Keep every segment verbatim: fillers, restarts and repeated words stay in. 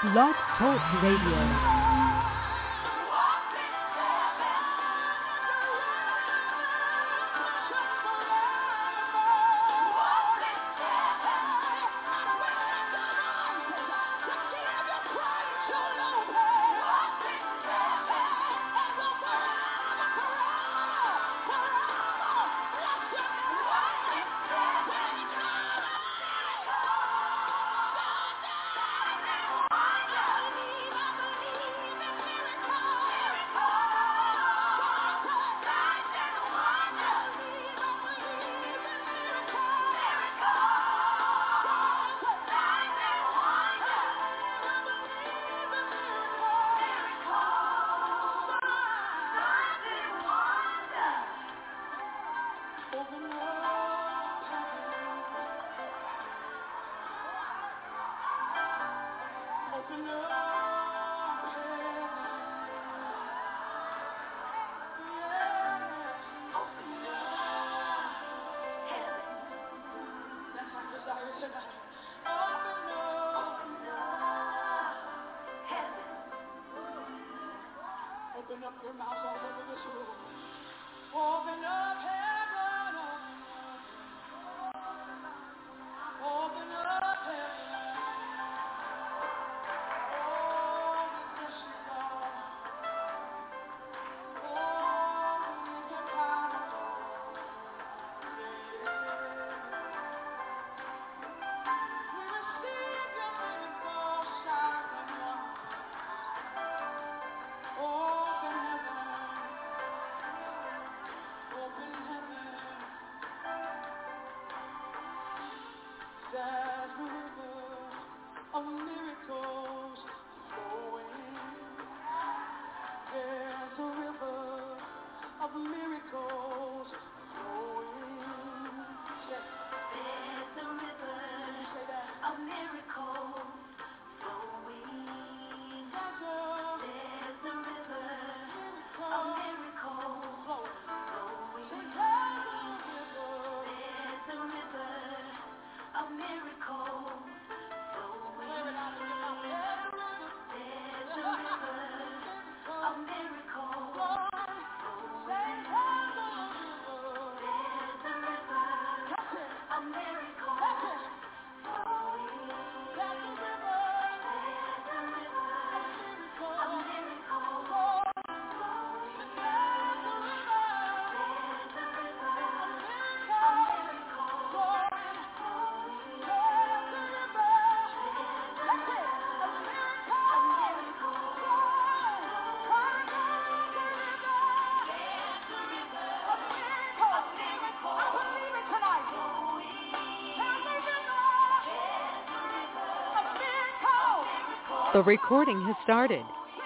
Blog Talk Radio. Open up your mouth all over this room. Open up heaven. Open up heaven. Oh, we bless you, God. Oh, we give you power. We receive your miracle sign and wonders. Open heaven. Open heaven. There's a river of miracles flowing. There's a river of miracles flowing. There's a river of miracles flowing. There's a, there's a river of miracles flowing. There's a river of miracles flowing. There's a river of miracles flowing. There's a river of miracles flowing. There's a river of miracles flowing. There's a The recording has started.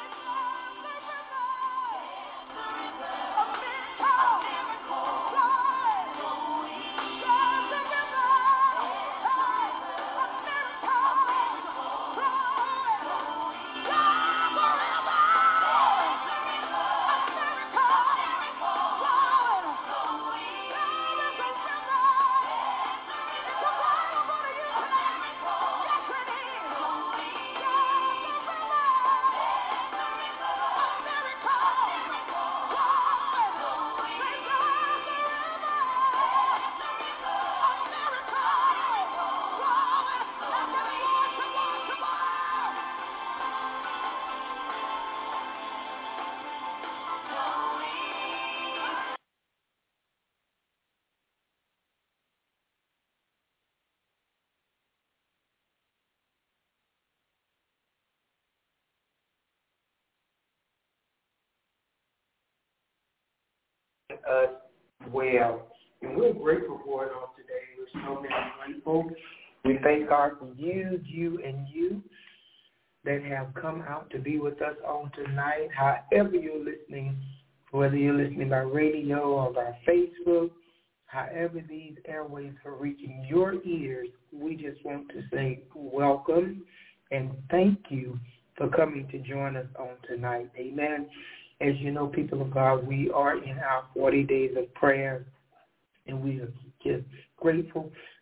Us well, and we're grateful for it on today. We're so very grateful. We thank God for you, you, and you that have come out to be with us on tonight. However you're listening, whether you're listening by radio or by Facebook, however these airways are reaching your ears, we just want to say welcome and thank you for coming to join us on tonight. Amen. As you know, people of God, we are in our forty days of prayer, and we are just grateful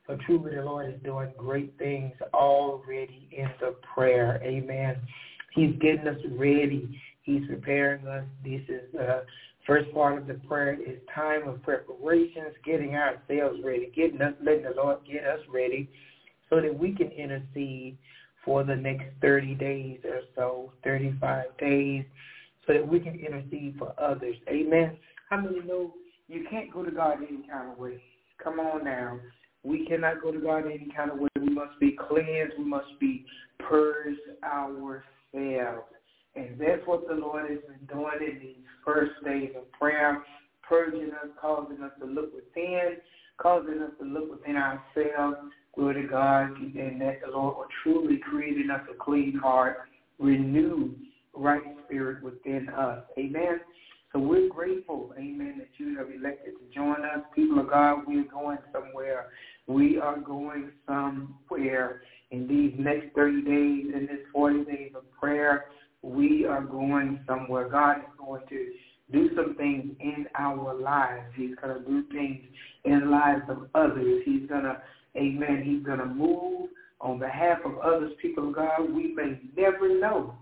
For truly the Lord is doing great things already in the prayer. Amen. He's getting us ready. He's preparing us. This is the first part of the prayer. It's time of preparations, getting ourselves ready, getting us, letting the Lord get us ready so that we can intercede for the next thirty days or so, thirty-five days, so that we can intercede for others. Amen. How many know you can't go to God any kind of way? Come on now. We cannot go to God any kind of way. We must be cleansed. We must be purged ourselves. And that's what the Lord has been doing in these first days of prayer, purging us, causing us to look within, causing us to look within ourselves. Glory to God, and that the Lord will truly create in us a clean heart, renew right spirit within us. Amen. So we're grateful, amen, that you have elected to join us. People of God, we're going somewhere. We are going somewhere in these next thirty days, in this forty days of prayer. We are going somewhere. God is going to do some things in our lives. He's going to do things in the lives of others. He's going to, amen, he's going to move on behalf of others. People of God, we may never know.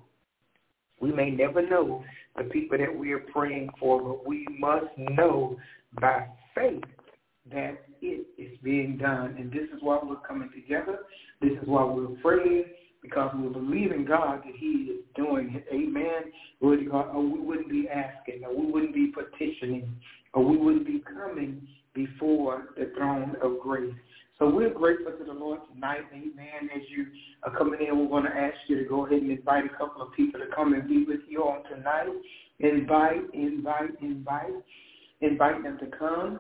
We may never know the people that we are praying for, but we must know by faith that it is being done. And this is why we're coming together. This is why we're praying, because we believe in God that he is doing it. Amen. Glory to God. Or we wouldn't be asking, or we wouldn't be petitioning, or we wouldn't be coming before the throne of grace. So we're grateful to the Lord tonight. Amen. As you are coming in, we're going to ask you to go ahead and invite a couple of people to come and be with you on tonight. Invite, invite, invite. Invite them to come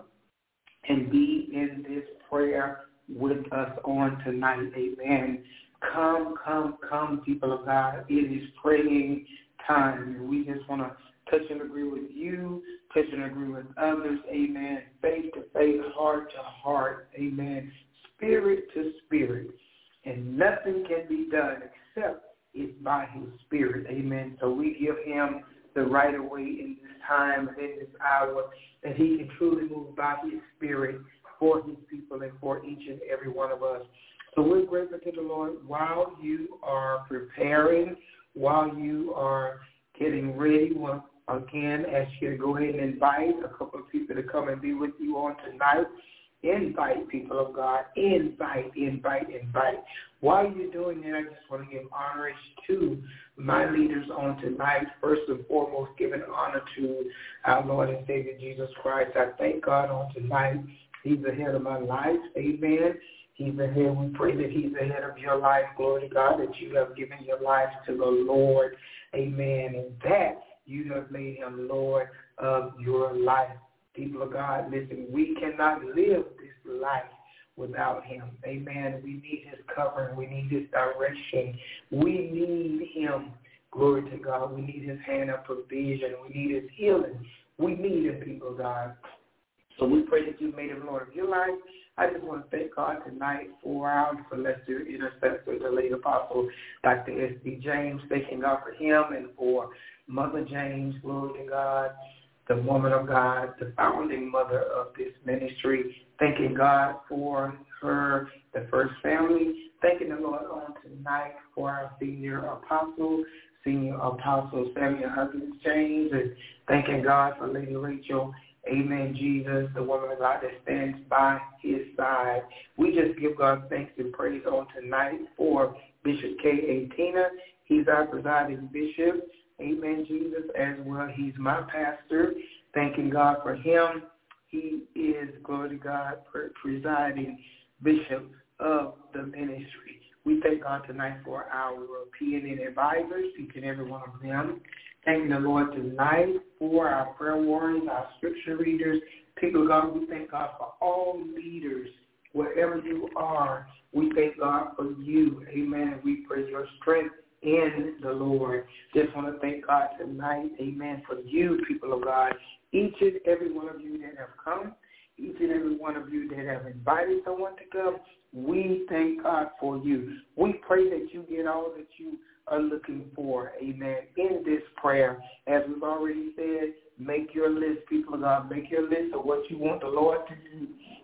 and be in this prayer with us on tonight. Amen. Come, come, come, people of God. It is praying time. And we just want to touch and agree with you, touch and agree with others. Amen. Faith to faith, heart to heart. Amen. Spirit to spirit. And nothing can be done except it's by his spirit. Amen. So we give him the right of way in this time and in this hour, that he can truly move by his spirit for his people and for each and every one of us. So we're grateful to the Lord while you are preparing, while you are getting ready. Well, again, ask you to go ahead and invite a couple of people to come and be with you on tonight. Invite, people of God. Invite, invite, invite. While you're doing that, I just want to give honor to my leaders on tonight. First and foremost, giving honor to our Lord and Savior Jesus Christ. I thank God on tonight. He's ahead of my life. Amen. He's ahead. We pray that he's ahead of your life. Glory to God, that you have given your life to the Lord. Amen. And that you have made him Lord of your life. People of God, listen, we cannot live this life without him. Amen. We need his covering. We need his direction. We need him. Glory to God. We need his hand of provision. We need his healing. We need him, people of God. So we pray that you made him Lord of your life. I just want to thank God tonight for our celestial intercessor, the late apostle, Doctor S D James. Thanking God for him and for Mother James. Glory to God, the woman of God, the founding mother of this ministry. Thanking God for her, the first family. Thanking the Lord on tonight for our senior apostle, senior apostle Samuel Huggins James, and thanking God for Lady Rachel. Amen, Jesus, the woman of God that stands by his side. We just give God thanks and praise on tonight for Bishop K A. Tina. He's our presiding bishop. Amen, Jesus, as well. He's my pastor. Thanking God for him. He is, glory to God, presiding bishop of the ministry. We thank God tonight for our P N N advisors, each and every one of them. Thanking the Lord tonight for our prayer warriors, our scripture readers. People of God, we thank God for all leaders, wherever you are. We thank God for you. Amen. We pray your strength in the Lord. Just want to thank God tonight. Amen. For you, people of God. Each and every one of you that have come, each and every one of you that have invited someone to come, we thank God for you. We pray that you get all that you are looking for, amen, in this prayer. As we've already said, make your list, people of God. Make your list of what you want the Lord to do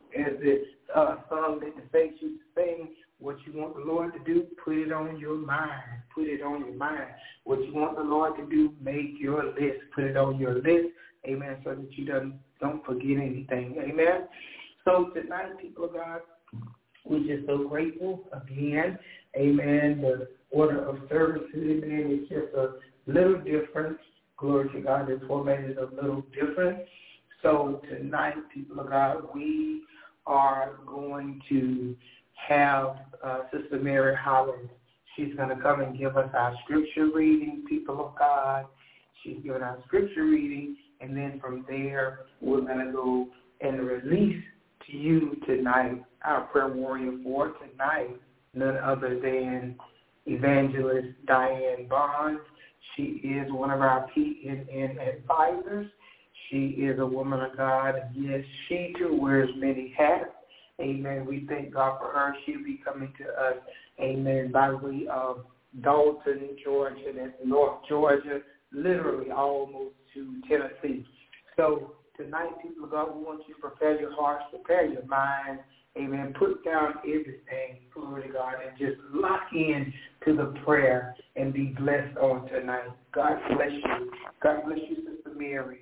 as the uh, song that the saints used to sing, what you want the Lord to do, put it on your mind. Put it on your mind. What you want the Lord to do, make your list. Put it on your list, amen, so that you don't, don't forget anything, amen. So tonight, people of God, we're just so grateful again, amen. The order of services, amen, is just a little different. Glory to God, the format is a little different. So tonight, people of God, we are going to have uh, Sister Mary Holland. She's going to come and give us our scripture reading, people of God. She's giving our scripture reading, and then from there, we're going to go and release to you tonight our prayer warrior for tonight, none other than Evangelist Diane Barnes. She is one of our P N N advisors. She is a woman of God, and yes, she too wears many hats. Amen. We thank God for her. She'll be coming to us, amen, by way of Dalton, Georgia, and North Georgia, literally almost to Tennessee. So tonight, people of God, we want you to prepare your hearts, prepare your minds, amen. Put down everything, glory to God, and just lock in to the prayer and be blessed on tonight. God bless you. God bless you, Sister Mary.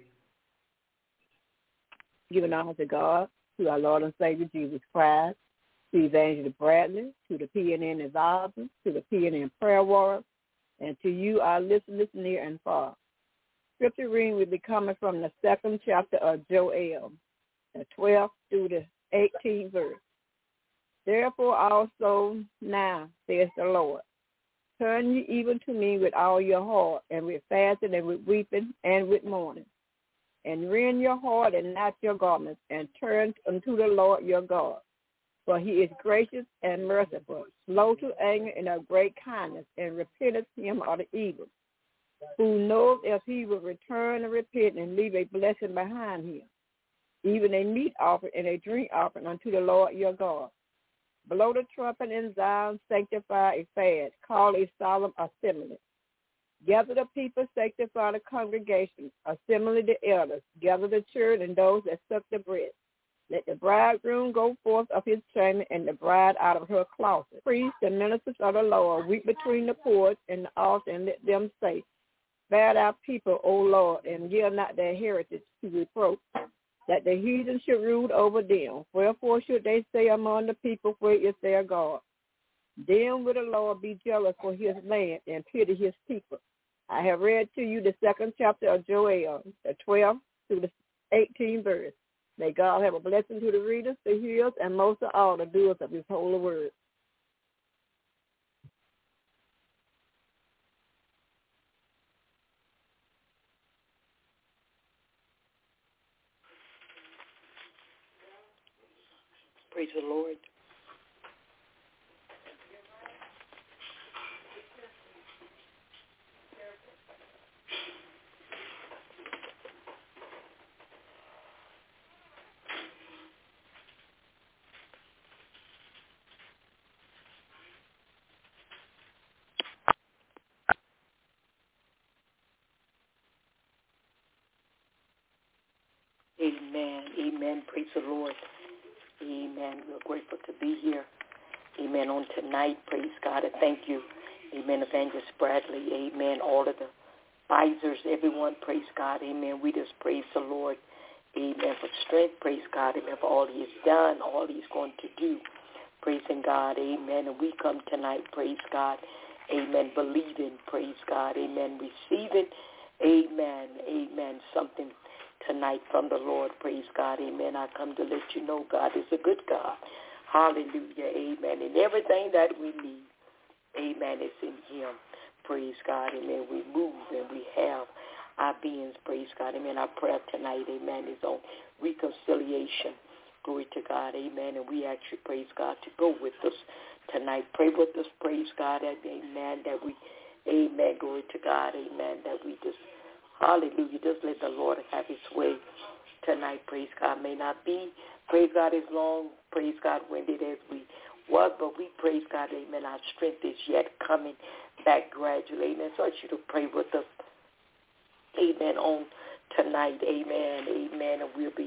Giving honor to God, to our Lord and Savior Jesus Christ, to Evangelist Bradley, to the P N N advisors, to the P N N prayer warriors, and to you, our listeners near and far. Scripture reading will be coming from the second chapter of Joel, the twelfth through the eighteenth verse. Therefore also now, says the Lord, turn ye even to me with all your heart, and with fasting, and with weeping, and with mourning. And rend your heart and not your garments, and turn unto the Lord your God. For he is gracious and merciful, slow to anger and of great kindness, and repenteth him of the evil, who knows if he will return and repent and leave a blessing behind him, even a meat offering and a drink offering unto the Lord your God. Blow the trumpet in Zion, sanctify a fast, call a solemn assembly. Gather the people, sanctify the congregation, assemble the elders, gather the children and those that suck the breast. Let the bridegroom go forth of his chamber and the bride out of her closet. Priests and ministers of the Lord weep between the porch and the altar, and let them say, spare thy people, O Lord, and yield not their heritage to reproach, that the heathen should rule over them. Wherefore should they say among the people, where is their God? Then will the Lord be jealous for his land and pity his people. I have read to you the second chapter of Joel, the twelfth through the eighteenth verse. May God have a blessing to the readers, the hearers, and most of all the doers of his holy word. Praise the Lord. Amen. Amen. Praise the Lord. Amen. We're grateful to be here. Amen. On tonight, praise God. I thank you. Amen. Evangelist Bradley. Amen. All of the advisors, everyone, praise God. Amen. We just praise the Lord. Amen. For strength, praise God. Amen. For all he has done, all he's going to do. Praising God. Amen. And we come tonight, praise God. Amen. Believing, praise God. Amen. Receiving, amen. Amen. Something tonight from the Lord, praise God, amen. I come to let you know God is a good God. Hallelujah, amen. And everything that we need, amen, is in him. Praise God, amen. We move and we have our beings, praise God, amen. Our prayer tonight, amen, is on reconciliation. Glory to God, amen. And we ask you, praise God, to go with us tonight. Pray with us, praise God, amen, that we, amen, glory to God, amen, that we just, hallelujah. Just let the Lord have his way tonight. Praise God. May not be, praise God, as long, praise God, winded as we was, but we praise God, amen. Our strength is yet coming back gradually. Amen. So I want you to pray with us, amen, on tonight. Amen. Amen. And we'll be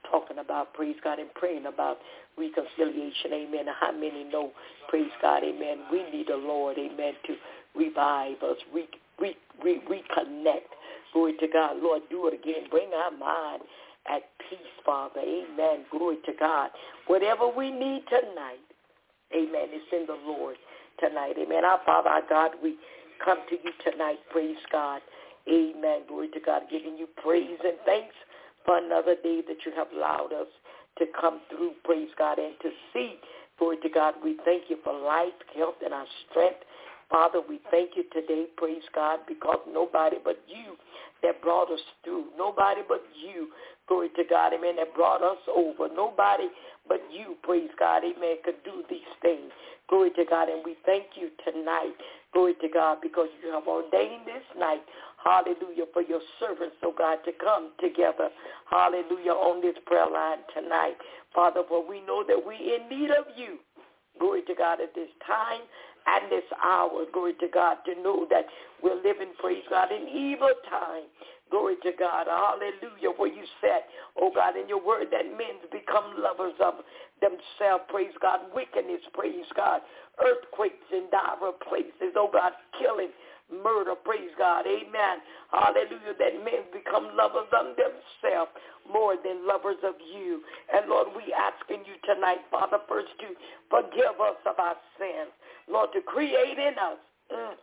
talking about, praise God, and praying about reconciliation, amen. How many know, praise God, amen, we need the Lord, amen, to revive us, re, re, re, reconnect. Glory to God. Lord, do it again. Bring our mind at peace, Father. Amen. Glory to God. Whatever we need tonight, amen, it's in the Lord tonight. Amen. Our Father, our God, we come to you tonight. Praise God. Amen. Glory to God. Giving you praise and thanks for another day that you have allowed us to come through. Praise God. And to see. Glory to God. We thank you for life, health, and our strength. Father, we thank you today, praise God, because nobody but you that brought us through. Nobody but you, glory to God, amen, that brought us over. Nobody but you, praise God, amen, could do these things. Glory to God, and we thank you tonight, glory to God, because you have ordained this night, hallelujah, for your servants, oh God, to come together, hallelujah, on this prayer line tonight. Father, for we know that we in need of you, glory to God, at this time and this hour, glory to God, to know that we're living, praise God, in evil time. Glory to God, hallelujah, where you said, oh God, in your word that men become lovers of themselves, praise God, wickedness, praise God, earthquakes in diverse places, oh God, killing, murder, praise God, amen, hallelujah, that men become lovers of themselves more than lovers of you. And Lord, we asking you tonight, Father, first to forgive us of our sins, Lord, to create in us mm,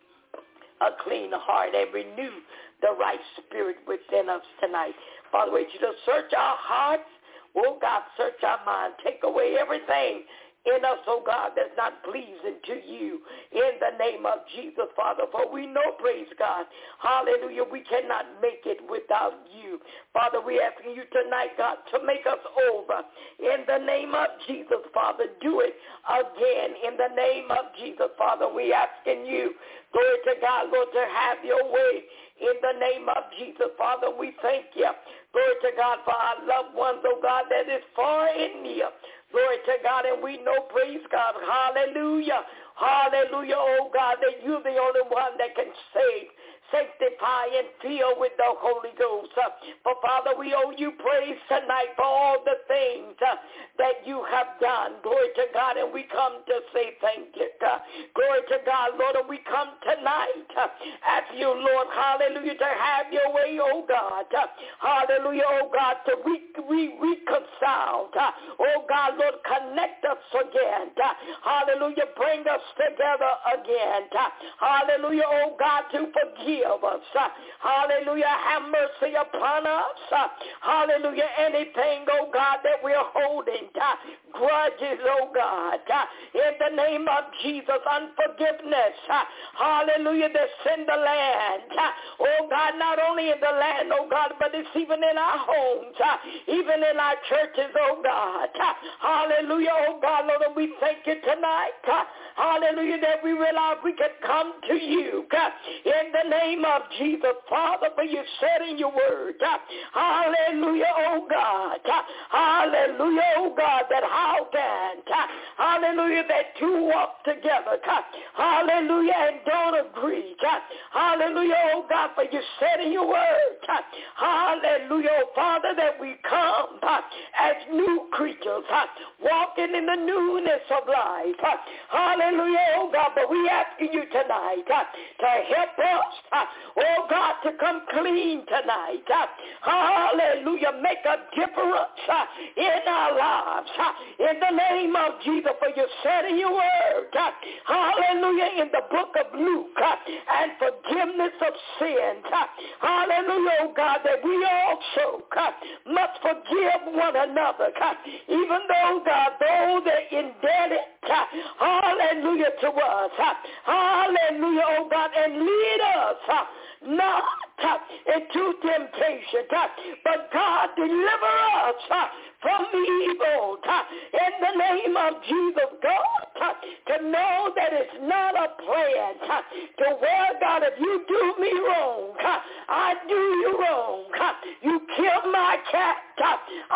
a clean heart and renew the right spirit within us tonight. Father, we want you to search our hearts. Oh, God, search our mind. Take away everything in us, oh God, that's not pleasing to you in the name of Jesus, Father. For we know, praise God, hallelujah, we cannot make it without you. Father, we're asking you tonight, God, to make us over in the name of Jesus, Father. Do it again in the name of Jesus, Father. We're asking you, glory to God, Lord, to have your way in the name of Jesus, Father. We thank you, glory to God, for our loved ones, oh God, that is far and near. Glory to God, and we know, praise God, hallelujah, hallelujah, oh God, that you're the only one that can save, sanctify, and fill with the Holy Ghost. Uh, but Father, we owe you praise tonight for all the things uh, that you have done. Glory to God, and we come to say thank you. God. Glory to God, Lord, and we come tonight uh, ask you, Lord, hallelujah, to have your way, oh God. Uh, hallelujah, oh God, to re- re- reconcile. Uh, oh God, Lord, connect us again. Uh, hallelujah, bring us together again. Uh, hallelujah, oh God, to forgive us. Uh, hallelujah. Have mercy upon us. Uh, hallelujah. Anything, oh God, that we're holding. Uh, grudges, oh God. Uh, in the name of Jesus, unforgiveness. Uh, hallelujah. That's in the land. Uh, oh God, not only in the land, oh God, but it's even in our homes. Uh, even in our churches, oh God. Uh, hallelujah. Oh God, Lord, and we thank you tonight. Uh, hallelujah. That we realize we can come to you. Uh, in the name of Jesus, Father, for you said in your word, uh, hallelujah, oh God, uh, hallelujah, oh God, that how can, uh, hallelujah, that two walk together, uh, hallelujah, and don't agree, uh, hallelujah, oh God, for you said in your word, uh, hallelujah, oh Father, that we come uh, as new creatures, uh, walking in the newness of life, uh, hallelujah, oh God, but we asking you tonight uh, to help us, uh, oh God, to come clean tonight. Uh, hallelujah. Make a difference uh, in our lives. Uh, in the name of Jesus, for you said in your word, uh, hallelujah, in the book of Luke, uh, and forgiveness of sins. Uh, hallelujah, oh God, that we also uh, must forgive one another. Uh, even though, God, those that indebted, uh, hallelujah, to us. Uh, hallelujah, oh God, and lead us uh, not uh, into temptation, uh, but God, deliver us uh, from evil. Uh, in the name of Jesus, God, uh, to know that it's not a plan uh, to where, God, if you do me wrong, uh, I do you wrong. Uh, you kill my cat, uh,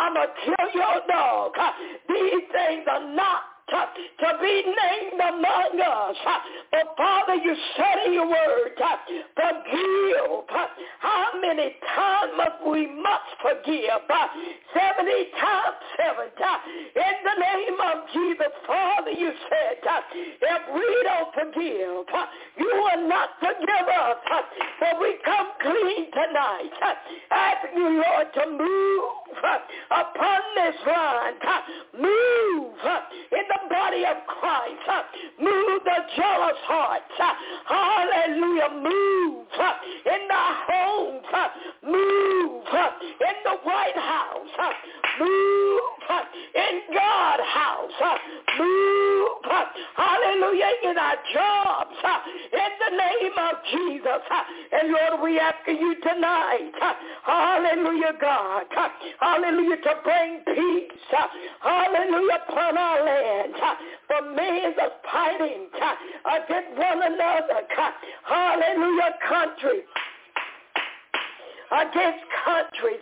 I'm going to kill your dog. These things are not To, to be named among us. But Father, you said in your word, forgive. How many times must we must forgive? seventy times seven. In the name of Jesus, Father, you said, if we don't forgive, you will not forgive us. So we come clean tonight, asking you, Lord, to move upon this line. Move in the body of Christ. Move the jealous hearts. Hallelujah. Move in the homes. Move in the White House. Move in God's house. Move, hallelujah, in our jobs. In the name of Jesus. And Lord, we ask you tonight, hallelujah, God, hallelujah, to bring peace, hallelujah, upon our land. For men are fighting against one another. Hallelujah, country against countries.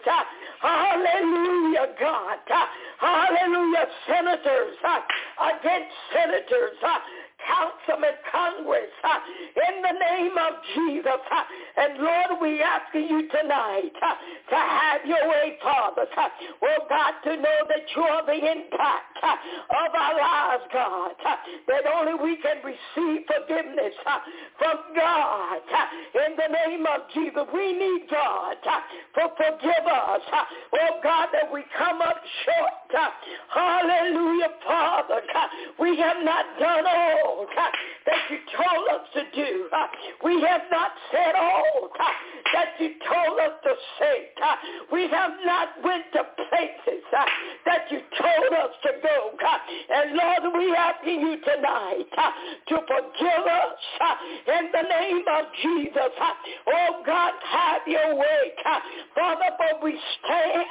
Hallelujah, God. Hallelujah, senators against senators. Councilman, Congress, uh, in the name of Jesus. Uh, and Lord, we ask you tonight uh, to have your way, Father. Uh, oh, God, to know that you are the impact uh, of our lives, God. Uh, that only we can receive forgiveness uh, from God. Uh, in the name of Jesus, we need God uh, to forgive us. Uh, oh, God, that we come up short. Uh, hallelujah, Father. Uh, we have not done all that you told us to do. We have not said all that you told us to say. We have not went to places that you told us to go. And Lord, we asking you tonight to forgive us in the name of Jesus. Oh God, have your way. Father, but we stand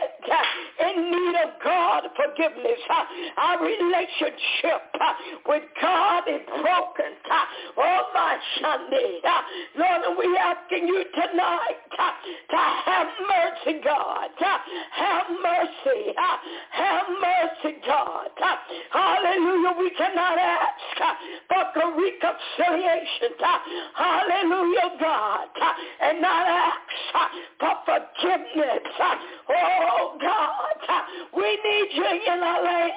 in need of God forgiveness. Our relationship with God is broken. Oh my Sunday. Lord, we asking you tonight to have mercy, God. Have mercy. Have mercy, God. Hallelujah. We cannot ask for reconciliation. Hallelujah, God. And not ask for forgiveness. Oh God, we need you in our land.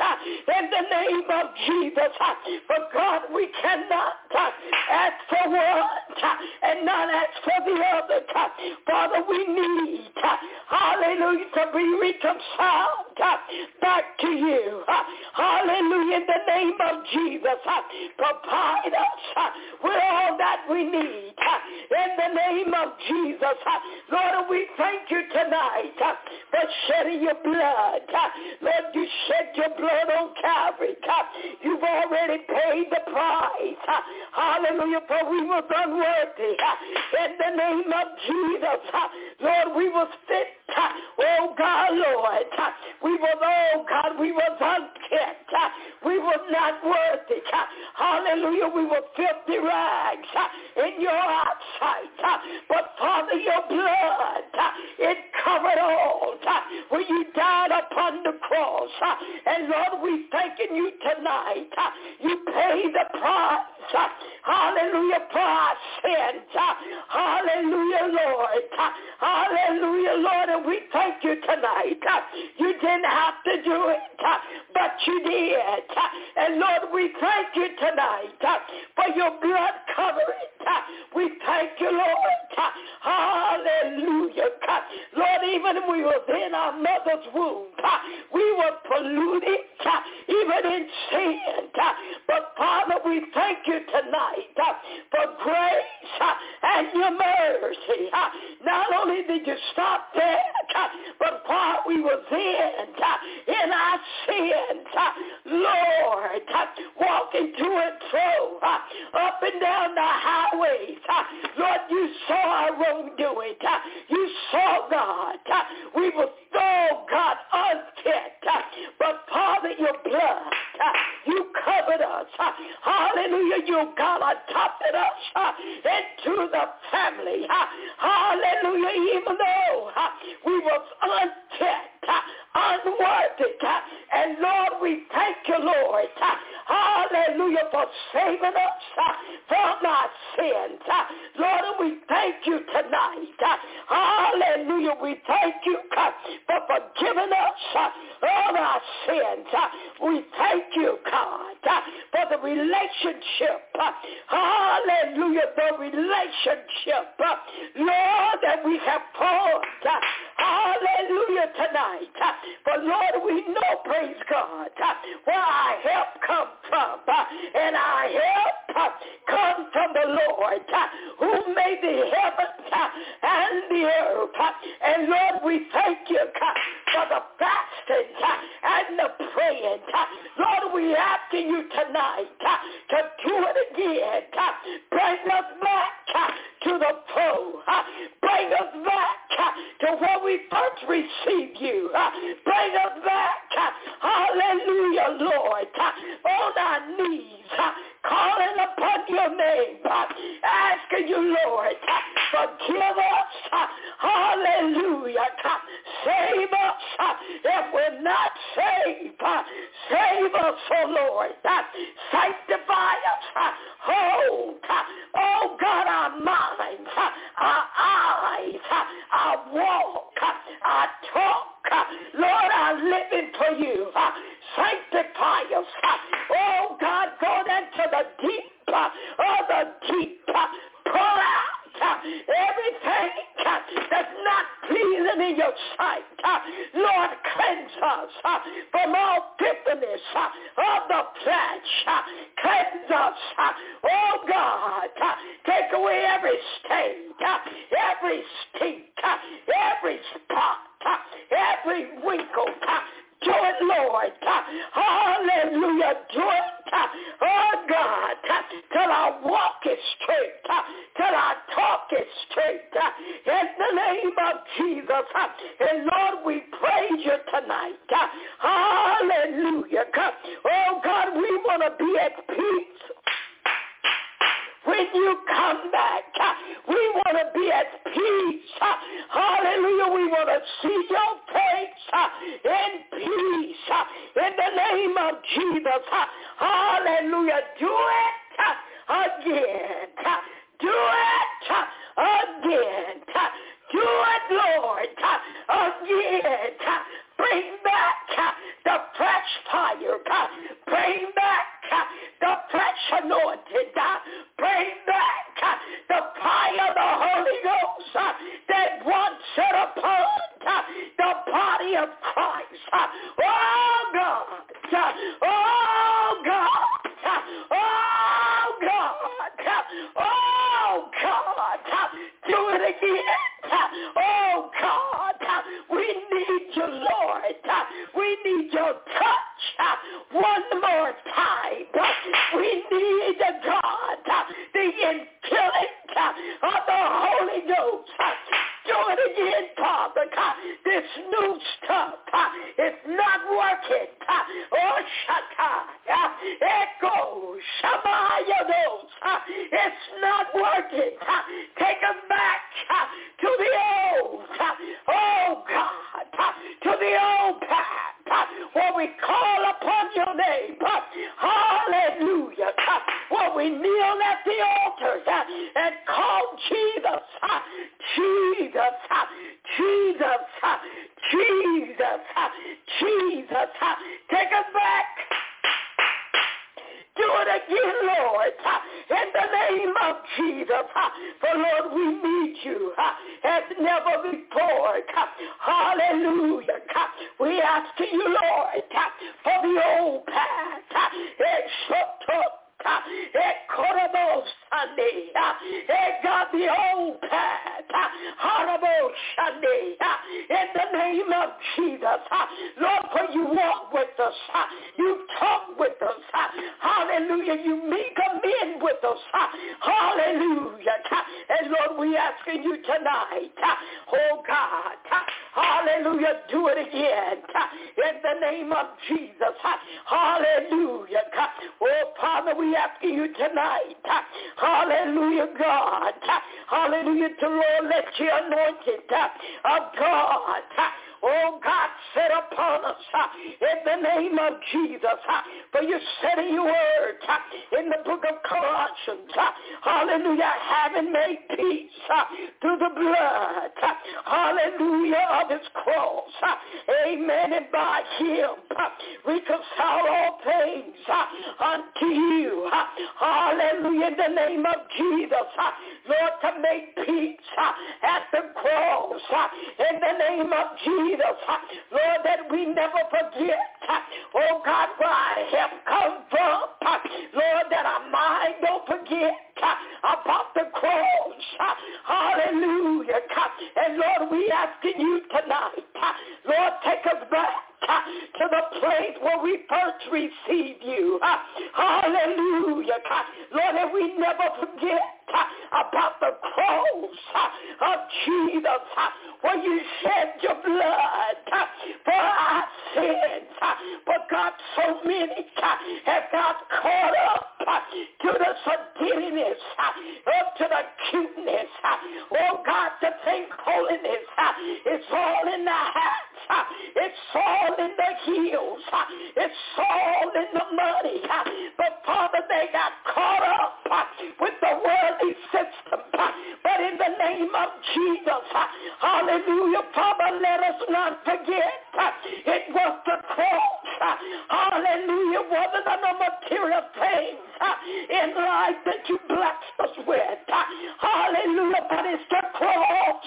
In the name of Jesus. For God, we cannot ask for one and not ask for the other. Father, we need, hallelujah, to be reconciled back to you. Hallelujah, in the name of Jesus. Provide us with all that we need. In the name of Jesus. Lord, we thank you tonight for shedding your blood. Lord, you shed your blood on Calvary. You've already paid the price. Hallelujah, for we was unworthy. In the name of Jesus, Lord, we was fit. Oh God, Lord, we was, oh God, we was unfit. We was not worthy. Hallelujah, we were filthy rags in your eyesight. But Father, your blood, it covered all. When you died upon the cross. And Lord, we thanking you tonight. You paid the price. Hallelujah, for our sins. Hallelujah, Lord. Hallelujah, Lord. And we thank you tonight. You didn't have to do it, but you did. And Lord, we thank you tonight for your blood covering. We thank you, Lord. Hallelujah. Lord, even when we were in our mother's womb, we were polluted, even in sin. But Father, we thank you tonight for grace and your mercy. Not only did you stop there, but while we was in, in our sins, Lord, walking to and fro, up and down the highways, Lord, you saw our wrongdoing. You saw, God, we were so, God, unfit. But Father, your blood, you covered us. Hallelujah, you, God, adopted us into the family. Hallelujah, even though we was unfit, unworthy. And Lord, we thank you, Lord. Hallelujah, for saving us from our sins. Lord, we thank you tonight. Hallelujah, we thank you for forgiving us of our sins. We thank you, God, for the relationship. Hallelujah, the relationship, Lord, that we have formed. Hallelujah, tonight. But Lord, we know, praise God, where our help comes from. And our help comes from the Lord who made the heavens and the earth. And Lord, we thank you for the fasting and the praying. Lord, we ask you tonight to do it again. Bring us back to the fold. Bring us back to where we first received you. Bring us back, hallelujah, Lord, on our knees, calling upon your name, asking you, Lord, forgive us, hallelujah, save us if we're not saved, save us, oh Lord, sanctify us, hold, oh God, our minds, our eyes, our walk, our talk, Lord, our living for you, sanctify us, oh God, go into the deep of the deep, pull out everything that's not pleasing in your sight. Lord, cleanse us from all filthiness of the flesh. Cleanse us, oh God. Take away every stain, every stink, every spot, every wrinkle. Do it, Lord. Hallelujah. Do it, oh God, till our walk is straight, till our talk is straight. In the name of Jesus. And Lord, we praise you tonight. Hallelujah. Oh God, we want to be at peace. When you come back, we want to be at peace. Hallelujah. We want to see your face in peace. In the name of Jesus. Hallelujah. Do it again. Do it again. Do it, Lord, again. Bring back the fresh fire. Bring back the fresh anointing. Bring back the fire of the Holy Ghost that once set upon the body of Christ. Oh, God. Oh, God. Oh, God. Oh, God. Do it again. Oh, God. We need you, Lord. We need your touch one more time. We need, God, the infilling of the Holy Ghost. Do it again, Father. This new stuff is not working. Oh, Shatta. Echo. Shamaya knows. It's not working. Take us back to the old. Oh, God. To the old path. Where we call upon your name. Hallelujah. Where we kneel at the altar and call Jesus. Jesus. Jesus. Jesus. Jesus. Take us back. Do it again, Lord, in the name of Jesus. For, Lord, we need you as never before. Hallelujah. We ask you, Lord, for the old path. Horrible Sunday. God, the old path. Horrible Sunday. In the name of Jesus. Lord, for you walk with us. You talk with us. Hallelujah. You make amends with us. Hallelujah. And Lord, we asking you tonight. Oh God. Hallelujah. Do it again. In the name of Jesus. Hallelujah. Oh Father, we asking you tonight. Hallelujah, God. Hallelujah to Lord, let your anointing of God. oh God, set upon us in the name of Jesus. For you said in your word in the book of Colossians, hallelujah, having made peace through the blood, hallelujah, of his cross. Amen. And by him reconcile all things unto you. Hallelujah. In the name of Jesus, Lord, to make peace at the cross. In the name of Jesus, Lord, that we never forget, oh God, where I have come from. Lord, that our mind don't forget about the cross. Hallelujah. And Lord, we asking you tonight, Lord, take us back to the place where we first received you. Hallelujah. Lord, and we never forget about the cross of Jesus, where you shed your blood for our sins. But God, so many have got caught up to the seditiveness, up to the cuteness. Oh God, to think holiness, it's all in the hats, it's all in the heels, it's all in the money. But Father, they got caught up with the worldly system. But in the name of Jesus, hallelujah, Father, let us not forget it was the cross. Hallelujah, wasn't the material things in life that you blessed us with. Hallelujah, but it's the cross.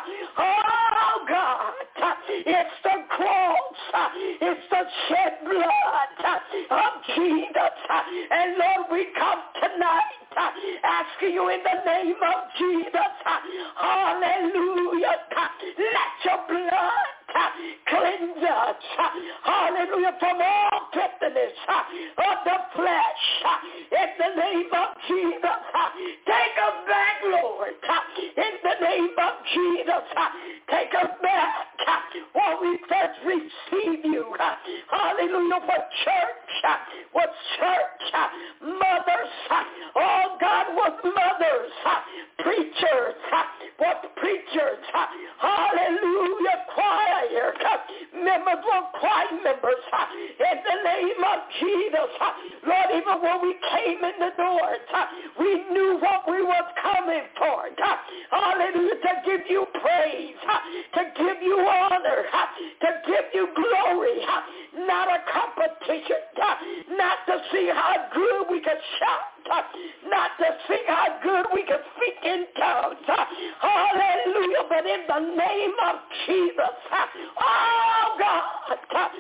Oh God, it's the cross. It's the shed blood of Jesus. And Lord, we come tonight asking you in the name of Jesus, hallelujah, let your blood cleanse us, hallelujah, from all filthiness of the flesh. In the name of Jesus, take us back, Lord, in the name of Jesus, take us back when we first received you. Hallelujah, what church was church, mothers, oh God, was mothers, preachers, was preachers, hallelujah, choir members were choir members. In the name of Jesus, Lord, even when we came in the doors, we knew what we was coming for. Hallelujah, to give you praise, to give you honor, to give you glory, not a competition, not to see how good we could shout, not to see how good we could speak in tongues. Hallelujah, but in the name of Jesus, oh God,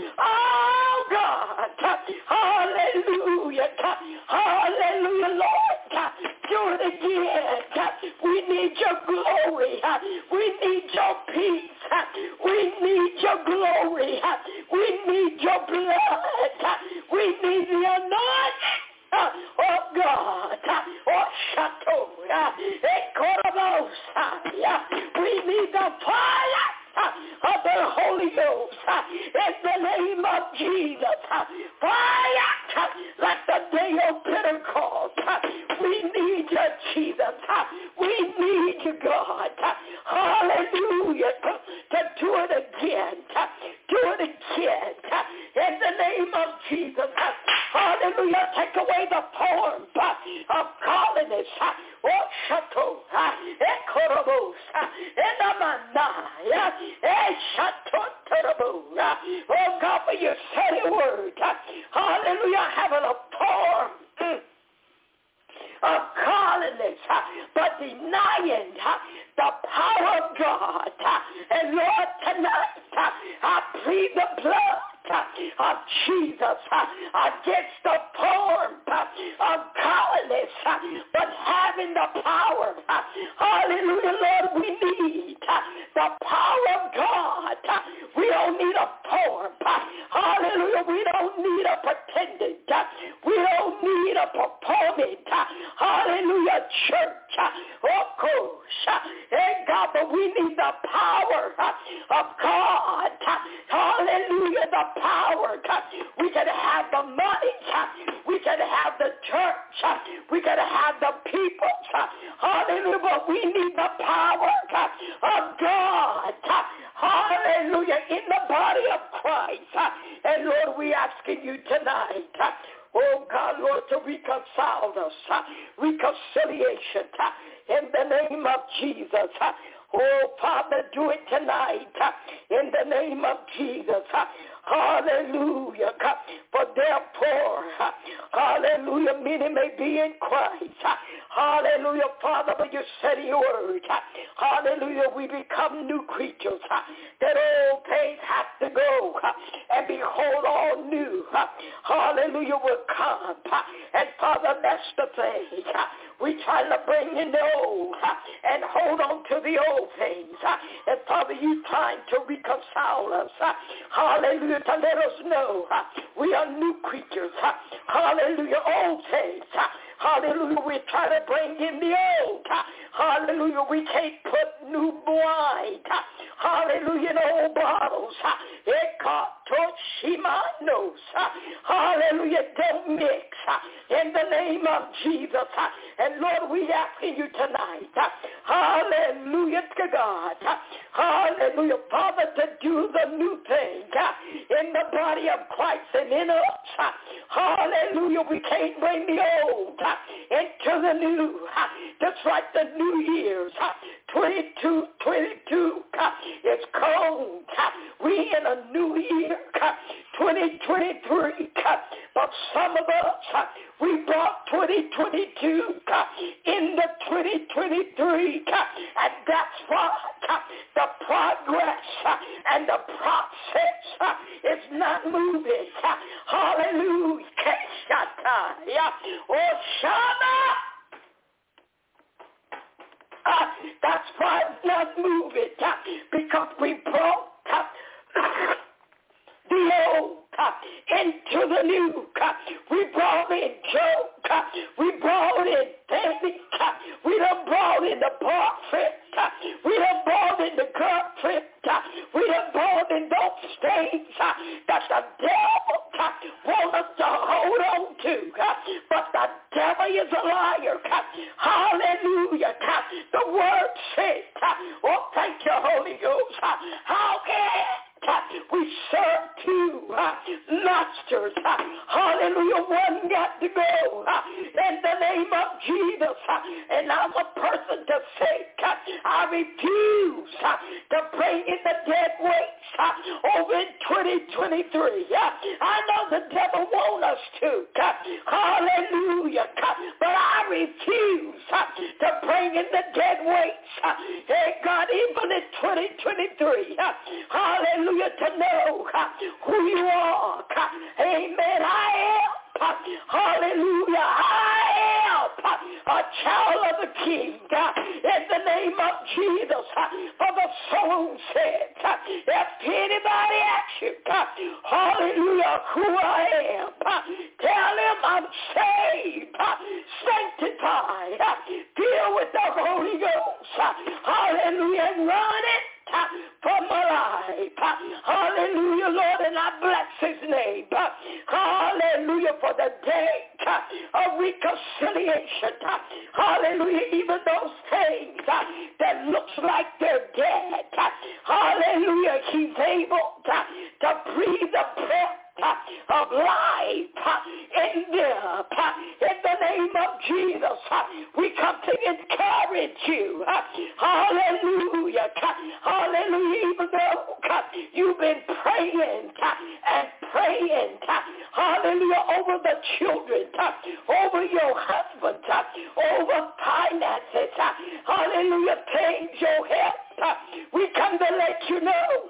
oh God, hallelujah, hallelujah, Lord, do it again. We need your glory. We need your peace. We need your glory. We need your blood. We need the anointing. Oh God, oh Chateau, we need the fire of the Holy Ghost in the name of Jesus. Fire like the day of Pentecost. We need you, Jesus. We need you, God. Hallelujah. To do it again. Do it again. In the name of Jesus. Hallelujah. Take away the form of godliness. Oh, Chateau. Ekorobos. Enamanaya. Oh God, for you said your word. Hallelujah, having a form mm, of godliness, but denying the power of God. And Lord, tonight I plead the blood of Jesus against the form of godliness, but having the power. Hallelujah, Lord, we need the power of God. We don't need a form. Hallelujah, we don't need a pretending. We don't need a performing. Hallelujah, church. Of course, and God, but we need the power of God. Hallelujah, the power. We can have the money. We can have the church. We can have the people. Hallelujah, but we need the power of God. hallelujah, in the body of Christ. And Lord, we asking you tonight, oh God, Lord, to reconcile us, reconciliation in the name of Jesus. Oh, Father, do it tonight in the name of Jesus. Hallelujah. For therefore, hallelujah, many may be in Christ. Hallelujah, Father, but you said in your word, hallelujah, we become new creatures. That old things have to go, and behold, all new. Hallelujah, will come. And Father, that's the thing. We try to bring in the old and hold on to the old things. And Father, you trying to reconcile us. Hallelujah, to let us know we are new creatures. Hallelujah, old things. Hallelujah, we try to bring in the old. Hallelujah, we can't put new wine. Hallelujah, in old bottles. Hallelujah, don't mix in the name of Jesus. And Lord, we asking you tonight, hallelujah to God, hallelujah, Father, to do the new thing in the body of Christ and in us. Hallelujah, we can't bring the old into the new, just like the New Year's. twenty-two twenty-two is cold. We in a new year, twenty twenty-three, but some of us, we brought twenty twenty-two into twenty twenty-three, and that's why the progress and the process is not moving. Hallelujah. Oh, Shama. Uh, that's why it's not moving, uh, because we brought uh, the old uh, into the new. Uh, we brought in Joe. Uh, we brought in David. Uh, we done brought in the prophet. Uh, we done brought in the girlfriend. Uh, we done brought in those things uh, that the devil uh, wants us to hold on to. Uh, but the devil is a liar. Uh, hallelujah. Uh, the word says, uh, oh, thank you, Holy Ghost. Uh, how can we serve two uh, masters? Uh, hallelujah. One got to go uh, in the name of Jesus. Uh, and I'm a person to say, uh, I refuse uh, to bring in the dead weights uh, over in twenty twenty-three. Uh, I know the devil wants us to. Uh, hallelujah. Uh, but I refuse uh, to bring in the dead weights. Uh, hey, God, even in twenty twenty-three. Uh, hallelujah. To know uh, who you are. Uh, amen. I am. Uh, hallelujah. I am uh, a child of the King. Uh, in the name of Jesus. Uh, for the song said, uh, if anybody asks you, uh, hallelujah, who I am, uh, tell him I'm saved, uh, sanctified, uh, filled with the Holy Ghost. Uh, hallelujah. And run it for my life. Hallelujah, Lord, and I bless his name. Hallelujah, for the day of reconciliation. Hallelujah, even those things that looks like they're dead. Hallelujah, he's able to breathe a breath of life in them. In the name of Jesus, we come to encourage you. Hallelujah. Hallelujah. Even though you've been praying and praying, hallelujah, over the children, over your husband, over finances, hallelujah, change your health. We come to let you know,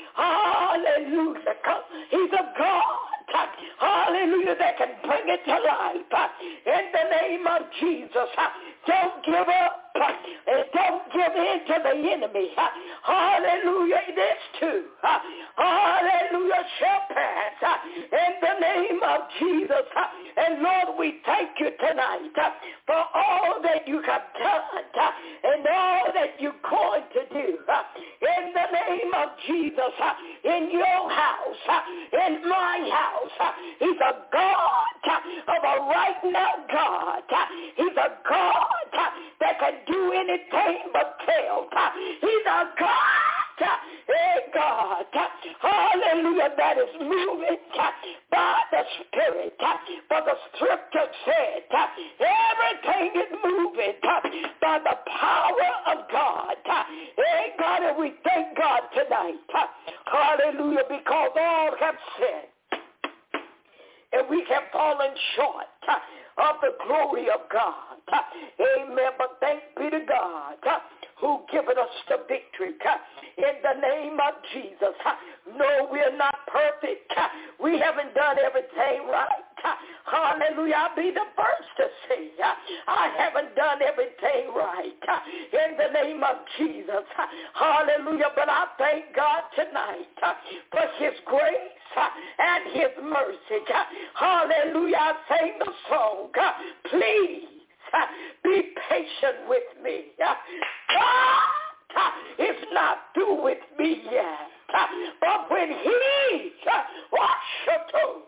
hallelujah, he's a God, hallelujah, that can bring it to life. In the name of Jesus, don't give up. Don't give in to the enemy. Hallelujah, this too. Hallelujah, shall pass. In the name of Jesus. And Lord, we thank you tonight for all that you have done and all that you're going to do. In the name of Jesus, in your house, in my house, he's a God of a right now God. He's a God that can do anything but fail. He's a God, hey hallelujah, that is moving by the Spirit. For the scripture said, everything is moving by the power of God. Hey, God, and we thank God tonight. Hallelujah, because all have sinned and we have fallen short of the glory of God. Amen. But thanks be to God who given us the victory in the name of Jesus. No, we're not perfect. We haven't done everything right. Hallelujah. I'll be the first to say I haven't done everything right in the name of Jesus. Hallelujah. But I thank God tonight for his grace and his mercy. Hallelujah. I sang the song, please be patient with me. God is not through with me yet. But when he, oh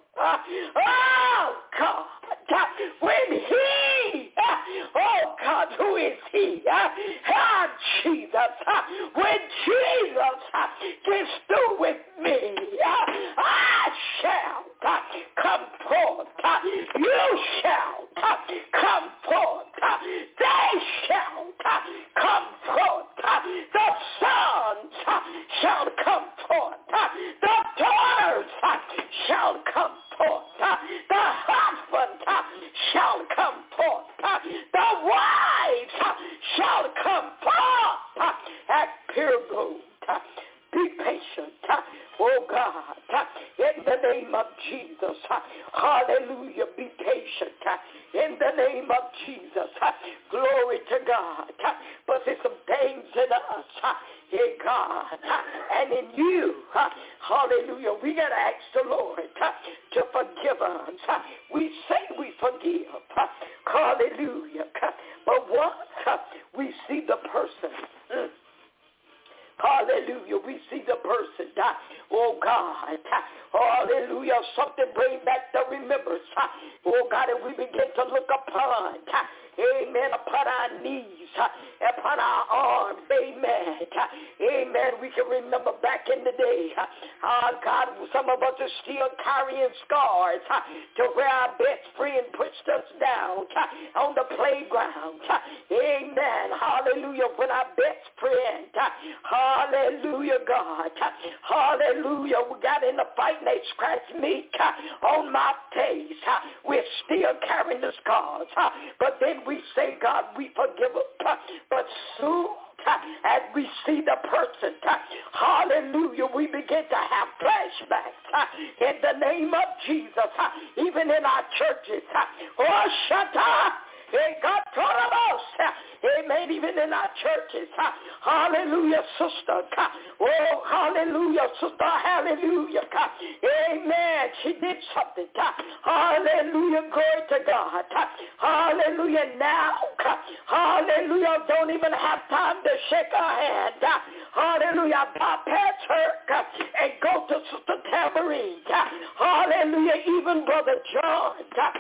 God, when he, oh God, who is he? Ah, Jesus. When Jesus gets through with me, I shall come forth. You shall come forth. They shall come forth. The sons shall come forth. The daughters shall come forth. The husband shall come forth. The wives shall come forth. At Pyrgo, be patient. Oh God, in the name of Jesus. Hallelujah. Be patient. In the name of Jesus. Glory to God. But there's some things in us, in God, and in you. Hallelujah. We got to ask the Lord to forgive us. We say we forgive. Hallelujah. But once we see the person, hallelujah, we see the person. Oh, God. Hallelujah. Something bring back the remembrance. Oh, God, and we begin to look upon, amen, upon our knees, upon our arms, amen. Amen. We can remember back in the day, oh, God, some of us are still carrying scars to where our best friend pushed us down on the playground. Amen. Hallelujah. When our best friend, hallelujah, God, hallelujah, we got in the fight and they scratched me on my face. We're still carrying the scars. But then we say, God, we forgive them. But soon as we see the person, hallelujah, we begin to have flashbacks in the name of Jesus, even in our churches. Oh, shut up. God told us, amen, even in our churches. Hallelujah, sister. Oh, hallelujah, sister, hallelujah. Amen. She did something. Hallelujah, glory to God. Hallelujah, now, hallelujah, don't even have time to shake her hand. Hallelujah, bypass her and go to Sister Tamarine. Hallelujah, even Brother John.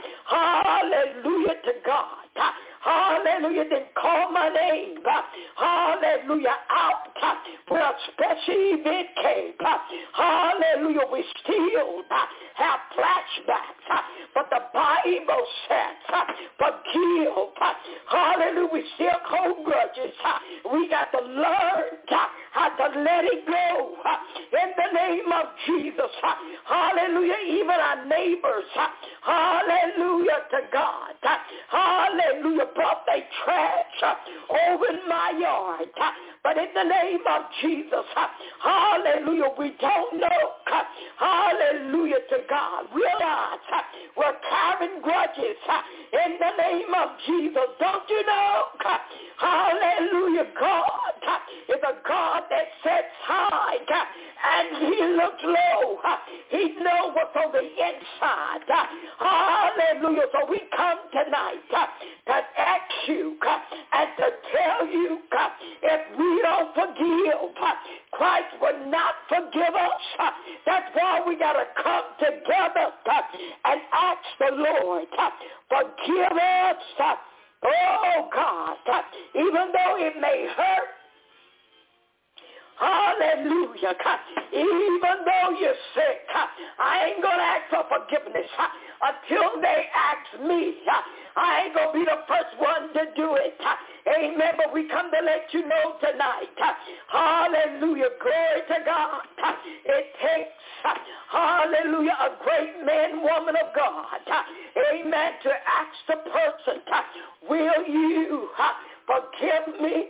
Hallelujah to God. Hallelujah, then call my name. Hallelujah, out when a special event came. Hallelujah, we still have flashbacks. But the Bible says, forgive. Hallelujah, we still hold grudges. We got to learn how to let it go. In the name of Jesus. Hallelujah, even our neighbors. Hallelujah to God. Hallelujah, brought they trash over in my yard. But in the name of Jesus, hallelujah, we don't know. Hallelujah to God. Realize we're carrying grudges in the name of Jesus. Don't you know? Hallelujah, God is a God that sits high and he looks low. He knows what's on the inside. Hallelujah. So we come tonight to ask you and to tell you if we don't forgive, Christ will not forgive us. That's why we got to come together and ask the Lord, forgive us. Oh, God, even though it may hurt, Hallelujah. Even though you're sick, I ain't going to ask for forgiveness until they ask me. I ain't going to be the first one to do it. Amen. But we come to let you know tonight. Hallelujah. Glory to God. It takes, hallelujah, a great man, woman of God. Amen. To ask the person, will you forgive me?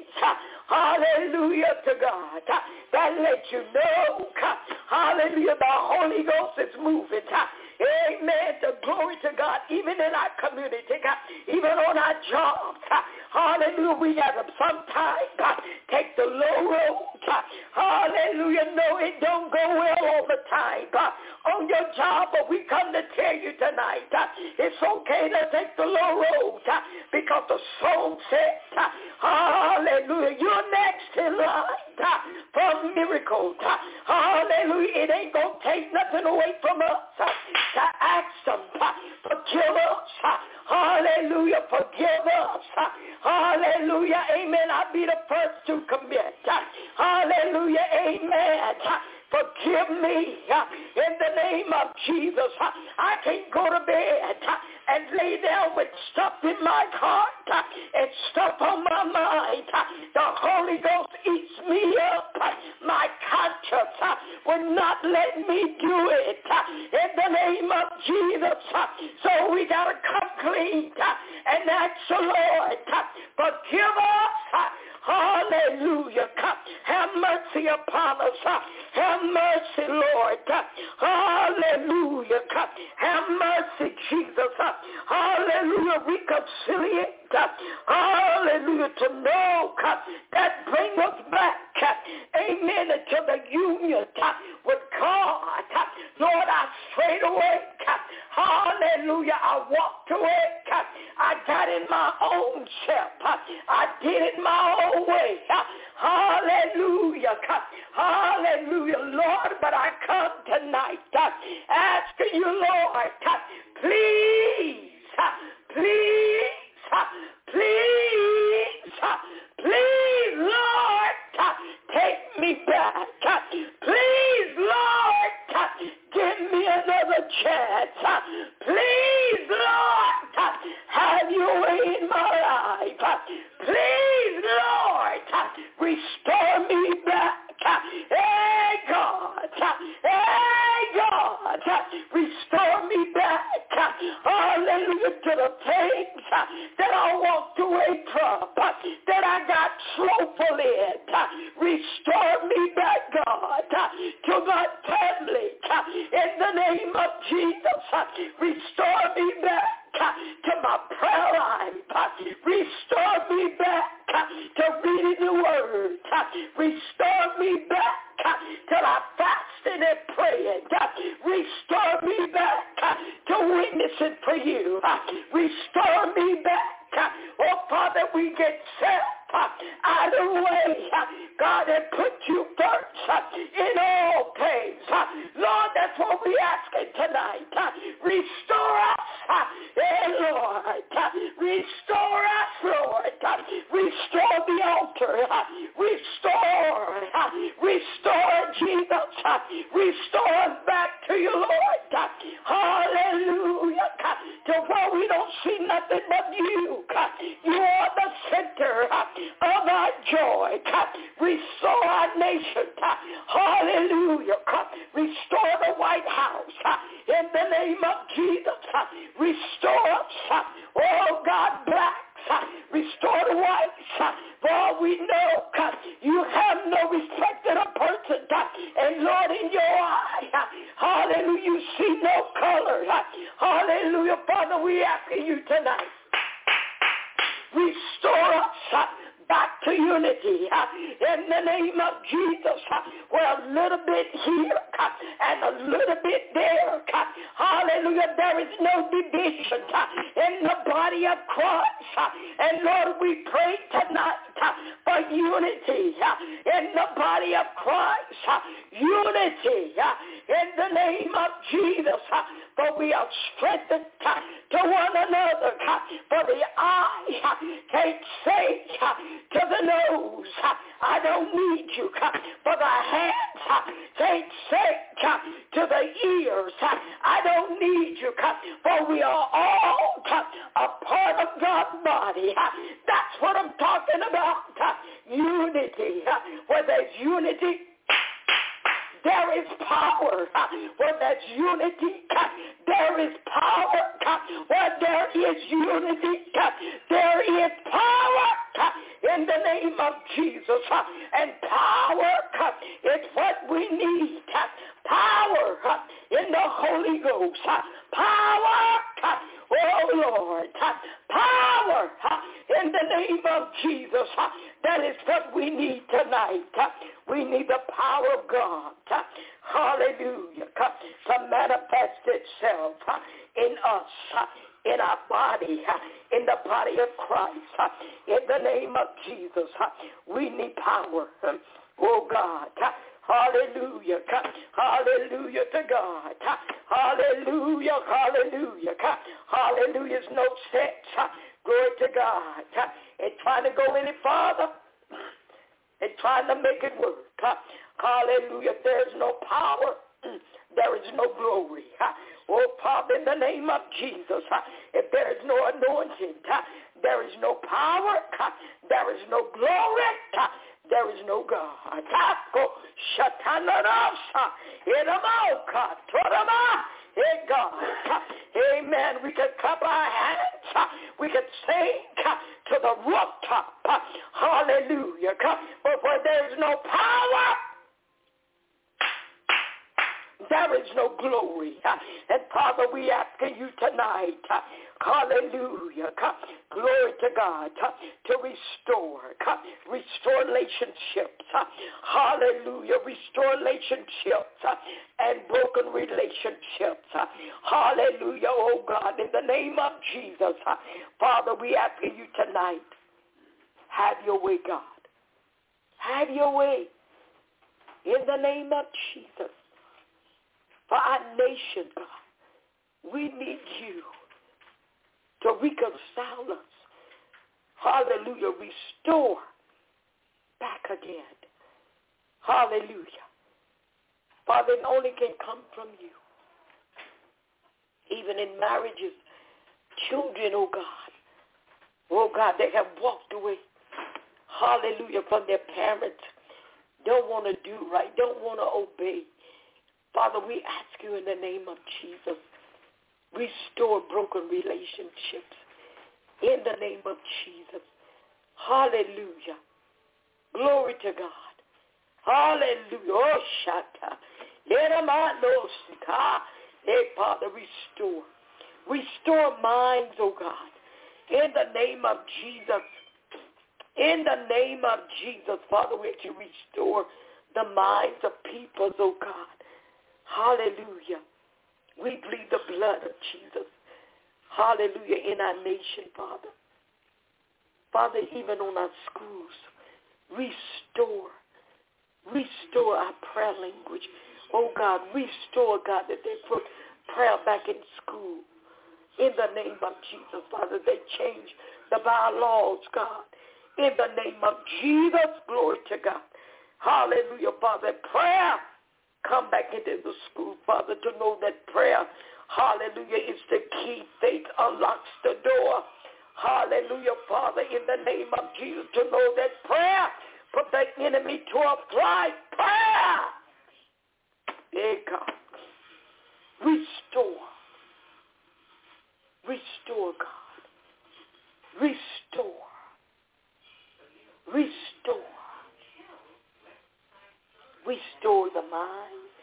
Hallelujah to God. That lets you know, hallelujah, the Holy Ghost is moving. Amen. The glory to God, even in our community, even on our jobs. Hallelujah. We got to sometimes take the low road. Hallelujah. No, it don't go well all the time on your job, but we come to tell you tonight, it's okay to take the low road because the song said, hallelujah, you're next in line for miracles. Hallelujah. It ain't going to take nothing away from us to ask them, forgive us. Hallelujah. Forgive us. Hallelujah. Amen. I'll be the first to commit. Hallelujah. Amen. Forgive me in the name of Jesus. I can't go to bed and lay down with stuff in my heart and stuff on my mind. The Holy Ghost eats me up. My conscience will not let me do it in the name of Jesus. So we got to come clean and ask the Lord, forgive us. Hallelujah. Have mercy upon us. Have mercy, Lord. Hallelujah. Have mercy, Jesus. Hallelujah. Reconciliate. Hallelujah. To know that bring us back. Amen. To the union with God. Lord, I strayed away. Hallelujah. I walked away. I got in my own self. I did it my own way. Hallelujah. Hallelujah, Lord. But I come tonight asking you, Lord, please, please, please, please, Lord, take me back. Please, Lord, give me another chance. Please, Lord, have your way in my life. Please, Lord, restore me back. Hey, God. Hey, God. Restore me back. Hallelujah, to the things that I walked away from, that I got slowful in. Restore me back, God, to my family. In the name of Jesus, restore me back to my prayer life. Restore me back to reading the word. Restore me back to I fasting and praying. Restore me back to witnessing for you. Restore me back. Oh, Father, we get self out of the way. God had put you first in all things. Lord, that's what we asking tonight. Restore us, hey, Lord. Restore us, Lord. Restore the altar. Restore. Restore Jesus. Restore us back to you, Lord. Hallelujah. To where we don't see nothing but you. You are the center of our joy. Restore our nation. Hallelujah. Restore the White House. In the name of Jesus. Restore us. Oh, God, blacks. Restore the whites. For all we know, you have no respect of a person. And Lord, in your eye, hallelujah, you see no color. Hallelujah. Father, we asking you tonight. Restore us back to unity in the name of Jesus. Well, a little bit here and a little bit there. Hallelujah. There is no division in the body of Christ. And Lord, we pray tonight for unity in the body of Christ. Unity in the name of Jesus. For we are strengthened to one another. For the eye can't say to the nose, I don't need you. For the hands can't say to the ears, I don't need you. For we are all a part of God's body. That's what I'm talking about. Unity. Where there's unity, there is power. Where there's unity, there is power. Where there is unity, there is power in the name of Jesus. And power is what we need. Power in the Holy Ghost. Power, oh Lord. Power in the name of Jesus. That is what we need tonight. We need the power of God. Hallelujah. To manifest itself in us, in our body, in the body of Christ. In the name of Jesus, we need power. Oh God. Hallelujah. Hallelujah to God. Hallelujah. Hallelujah. Hallelujah. There's no sense. Glory to God. And trying to go any farther and trying to make it work. Hallelujah. There's no power. There is no glory. Oh, Father, in the name of Jesus, if there is no anointing, there is no power, there is no glory, there is no God. Hey, God. Amen. We can clap our hands. We can sing to the rooftop. Hallelujah. But where there is no power, there is no glory. And Father, we asking you tonight, hallelujah, glory to God, to restore, restore relationships, hallelujah, restore relationships and broken relationships, hallelujah, oh God, in the name of Jesus. Father, we asking you tonight, have your way, God. Have your way in the name of Jesus. For our nation, God, we need you to reconcile us. Hallelujah. Restore back again. Hallelujah. Father, it only can come from you. Even in marriages, children, oh God. Oh God, they have walked away. Hallelujah. From their parents. Don't want to do right. Don't want to obey. Father, we ask you in the name of Jesus, restore broken relationships in the name of Jesus. Hallelujah. Glory to God. Hallelujah. Oh, Shata. Hey, Father, restore. Restore minds, oh God, in the name of Jesus. In the name of Jesus, Father, we ask you restore the minds of people, oh God. Hallelujah. We plead the blood of Jesus. Hallelujah. In our nation, Father. Father, even on our schools, restore. Restore our prayer language. Oh, God, restore, God, that they put prayer back in school. In the name of Jesus, Father, they change the bylaws, God. In the name of Jesus, glory to God. Hallelujah, Father. Prayer come back into the school, Father, to know that prayer, hallelujah, is the key. Faith unlocks the door. Hallelujah, Father, in the name of Jesus, to know that prayer put the enemy to a flight. Prayer. Hey, God. Restore. Restore, God. Restore. Restore. Restore the minds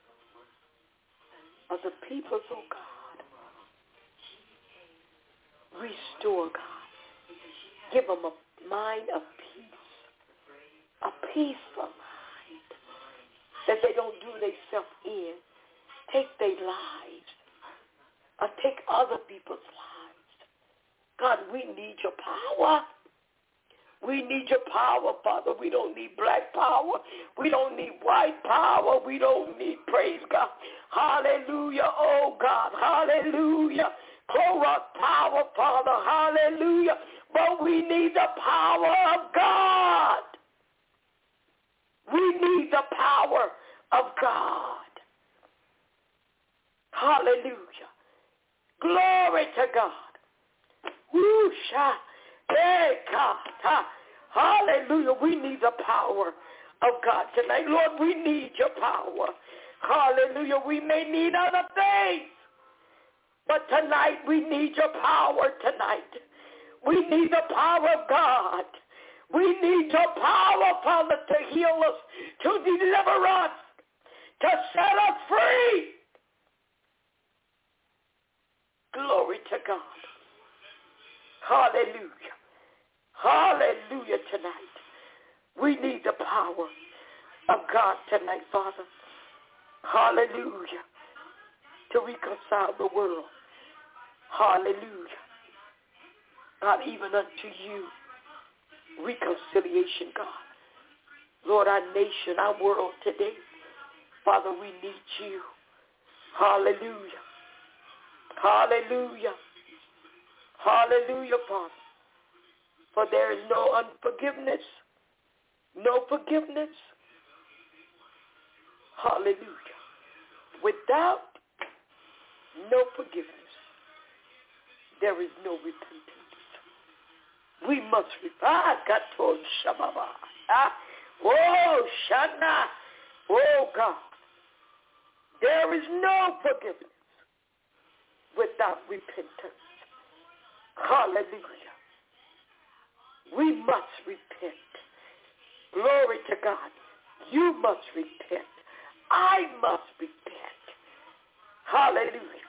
of the people, oh God. Restore, God. Give them a mind of peace. A peaceful mind. That they don't do themselves in. Take their lives. Or take other people's lives. God, we need your power. We need your power, Father. We don't need black power. We don't need white power. We don't need, praise God. Hallelujah, oh God. Hallelujah. Clorox power, Father. Hallelujah. But we need the power of God. We need the power of God. Hallelujah. Glory to God. Woo, sha. Hey, God. Ha. Hallelujah. We need the power of God tonight. Lord, we need your power. Hallelujah. We may need other things, but tonight we need your power tonight. We need the power of God. We need your power, Father, to heal us, to deliver us, to set us free. Glory to God. Hallelujah. Hallelujah tonight. We need the power of God tonight, Father. Hallelujah. To reconcile the world. Hallelujah. God, even unto you. Reconciliation, God. Lord, our nation, our world today. Father, we need you. Hallelujah. Hallelujah. Hallelujah, Father. For there is no unforgiveness, no forgiveness. Hallelujah. Without no forgiveness, there is no repentance. We must repent. God told Shababa. Oh, Shana. Oh, God. There is no forgiveness without repentance. Hallelujah. We must repent. Glory to God. You must repent. I must repent. Hallelujah.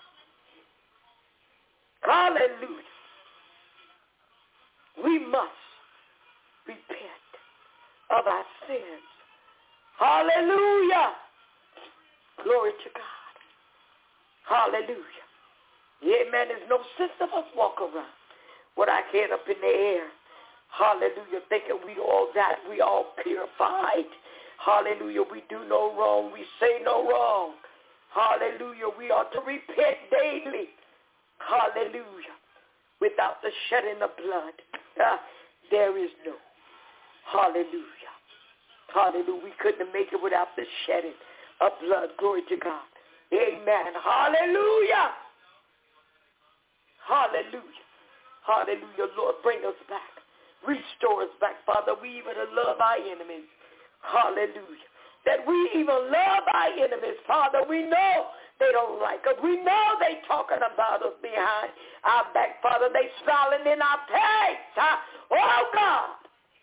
Hallelujah. We must repent of our sins. Hallelujah. Glory to God. Hallelujah. Amen. There's no sense of us walk around with our head up in the air. Hallelujah. Thinking we all that, we all purified. Hallelujah. We do no wrong. We say no wrong. Hallelujah. We ought to repent daily. Hallelujah. Without the shedding of blood, uh, there is no. Hallelujah. Hallelujah. We couldn't make it without the shedding of blood. Glory to God. Amen. Hallelujah. Hallelujah. Hallelujah. Lord, bring us back. Restore us back, Father. We even love our enemies. Hallelujah. That we even love our enemies, Father. We know they don't like us. We know they talking about us behind our back, Father. They smiling in our face. Huh? Oh, God.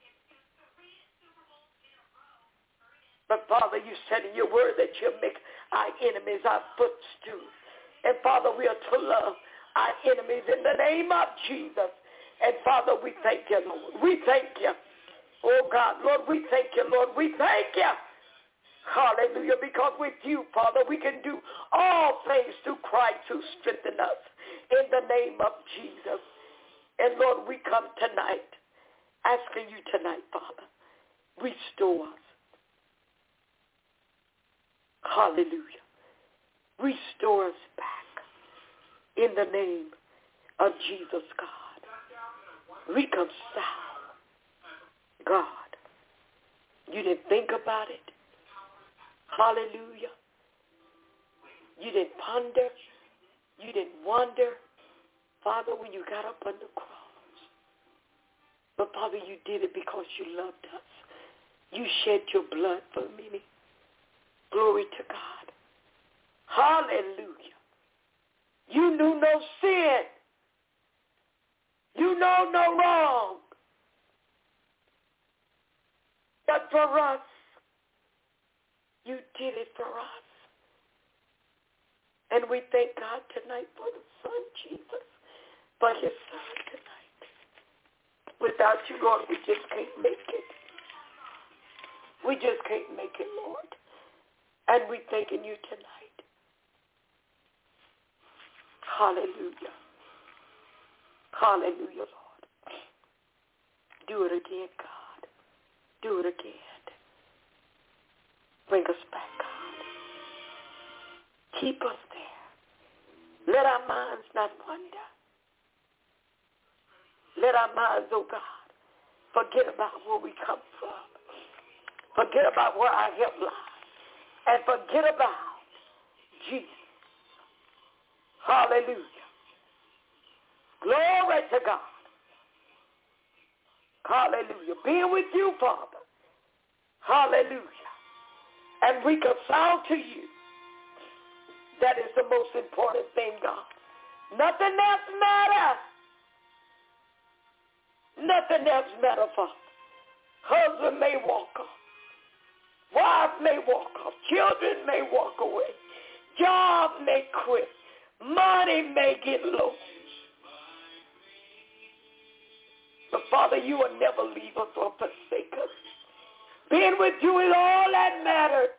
But, Father, you said in your word that you'll make our enemies our footstool. And, Father, we are to love our enemies in the name of Jesus. And, Father, we thank you, Lord. We thank you. Oh, God, Lord, we thank you, Lord. We thank you. Hallelujah. Because with you, Father, we can do all things through Christ who strengthens us in the name of Jesus. And, Lord, we come tonight asking you tonight, Father, restore us. Hallelujah. Restore us back in the name of Jesus, God. Reconcile. God, you didn't think about it. Hallelujah. You didn't ponder. You didn't wonder, Father, when you got up on the cross. But, Father, you did it because you loved us. You shed your blood for me. Glory to God. Hallelujah. You knew no sin. You know no wrong. But for us, you did it for us. And we thank God tonight for the Son, Jesus, for his Son tonight. Without you, Lord, we just can't make it. We just can't make it, Lord. And we thanking you tonight. Hallelujah. Hallelujah, Lord. Do it again, God. Do it again. Bring us back, God. Keep us there. Let our minds not wander. Let our minds, oh God, forget about where we come from. Forget about where our help lies. And forget about Jesus. Hallelujah. Glory to God. Hallelujah. Being with you, Father. Hallelujah. And reconcile to you. That is the most important thing, God. Nothing else matters. Nothing else matters, Father. Husband may walk off. Wife may walk off. Children may walk away. Job may quit. Money may get low. But Father, you will never leave us or forsake us. Being with you is all that matters.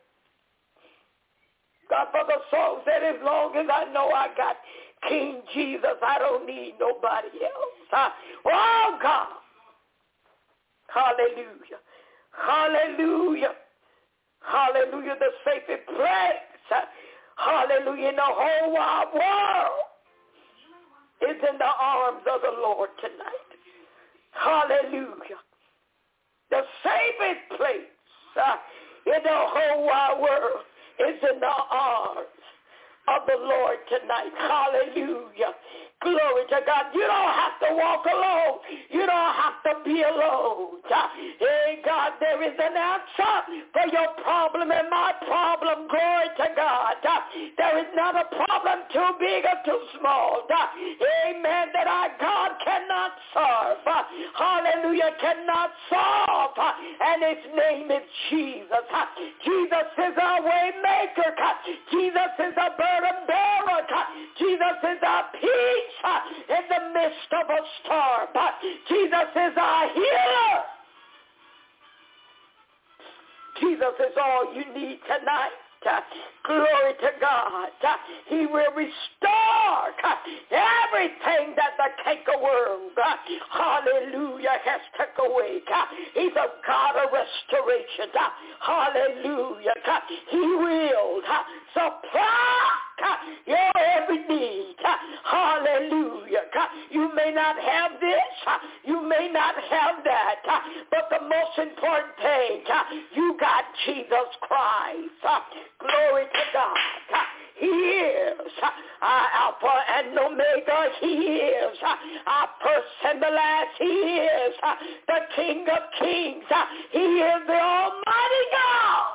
God, for the song said, as long as I know I got King Jesus, I don't need nobody else. Huh? Oh, God. Hallelujah. Hallelujah. Hallelujah. The safest place. Hallelujah. In the whole wide world is in the arms of the Lord tonight. Hallelujah. The safest place uh, in the whole wide world is in the arms of the Lord tonight. Hallelujah. Glory to God. You don't have to walk alone. You don't have to be alone. Hey, God, there is an answer for your problem and my problem. Glory to God. There is not a problem too big or too small. Amen. That our God cannot solve. Hallelujah. Cannot solve. And his name is Jesus. Jesus is our way maker. Jesus is our burden bearer. Jesus is our peace in the midst of a storm. Jesus is our healer. Jesus is all you need tonight. Glory to God. He will restore everything that the cankerworm, hallelujah, has taken away. He's a God of restoration. Hallelujah. He will supply your every need. Hallelujah. You may not have this. You may not have that. But the most important thing, you got Jesus Christ. Glory to God. He is our Alpha and Omega. He is our first and the last. He is the King of Kings. He is the Almighty God.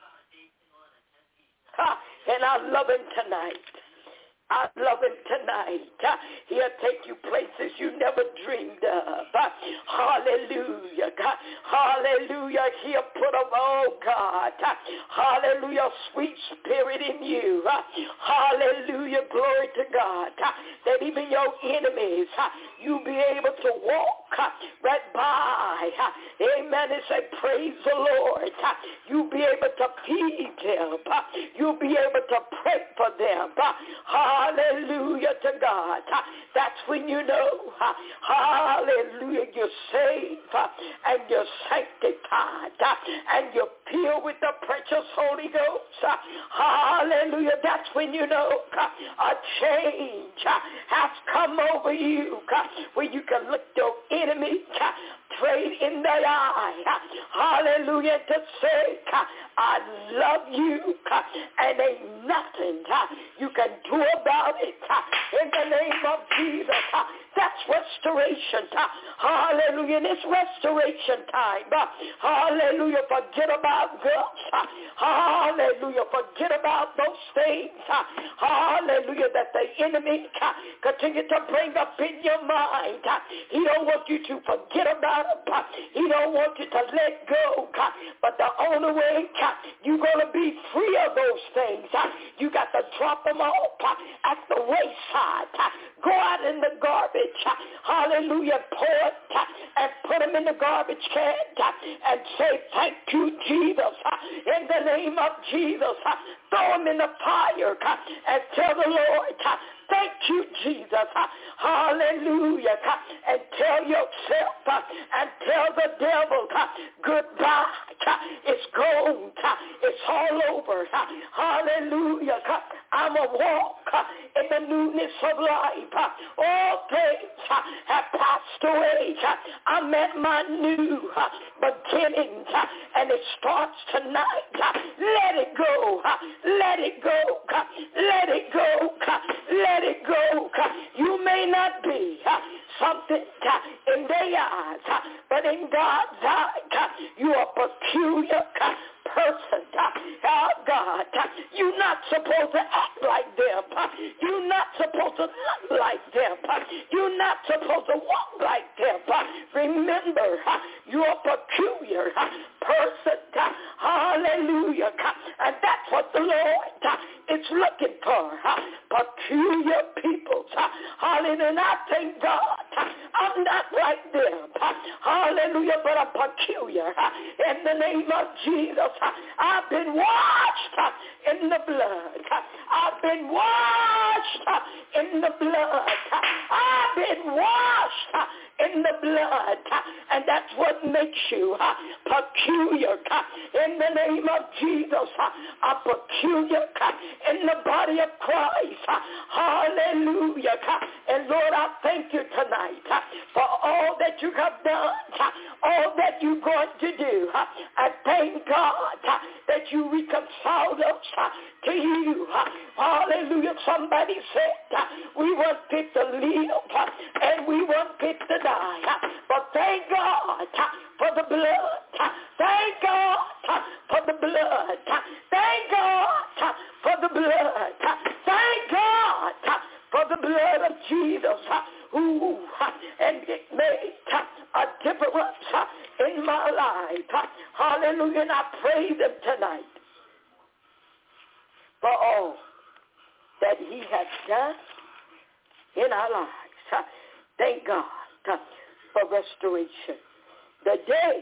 And I love him tonight. I love him tonight. He'll take you places you never dreamed of. Hallelujah. Hallelujah. He'll put a, oh God, hallelujah, sweet spirit in you. Hallelujah. Glory to God. That even your enemies, you'll be able to walk right by. Amen. And say, praise the Lord. You'll be able to feed them. You'll be able to pray for them. Hallelujah to God. That's when you know, hallelujah, you're saved and you're sanctified and you're filled with the precious Holy Ghost. Hallelujah. That's when you know a change has come over you where you can look your enemy straight in the eye. Hallelujah. To say, I love you and ain't nothing you can do about it. In the name of Jesus. That's restoration. Hallelujah. And it's restoration time. Hallelujah. Forget about guilt. Hallelujah. Forget about those things. Hallelujah. That the enemy continue to bring up in your mind. He don't want you to forget about it. He don't want you to let go. But the only way you're going to be free of those things, you got to drop them off at the wayside. Go out in the garbage. Hallelujah. Pour it and put them in the garbage can and say, thank you, Jesus. In the name of Jesus. throw them in the fire and tell the Lord, thank you, Jesus. Hallelujah. And tell yourself and tell the devil, goodbye. It's gone. It's all over. Hallelujah. I'm a walk in the newness of life. All things have passed away. I'm at my new beginning, and it starts tonight. Let it go. Let it go. Let it go. Let it go. You may not be something in their eyes, but in God's eyes, you are a peculiar person. Oh, God, you're not supposed to act like them. You're not supposed to look like them. You're not supposed to walk like them. Remember, you're a peculiar person. Hallelujah. And that's what the Lord is looking for. Peculiar people. Hallelujah. And I thank God I'm not like them. Hallelujah. But I'm peculiar. In the name of Jesus, I've been washed in the blood. I've been washed in the blood. I've been washed in the blood. And that's what makes you peculiar. In the name of Jesus, a peculiar in the body of Christ. Hallelujah. And Lord, I thank you tonight for all that you have done, all that you're going to do. I thank God that you reconciled us to you. Hallelujah. Somebody said we weren't fit to live and we weren't fit to die. But thank God for the blood. Thank God for the blood. Thank God for the blood. Thank God for the blood of Jesus, who and it made a difference in my life. Hallelujah. And I praise him tonight for all that he has done in our lives. Thank God for restoration. The day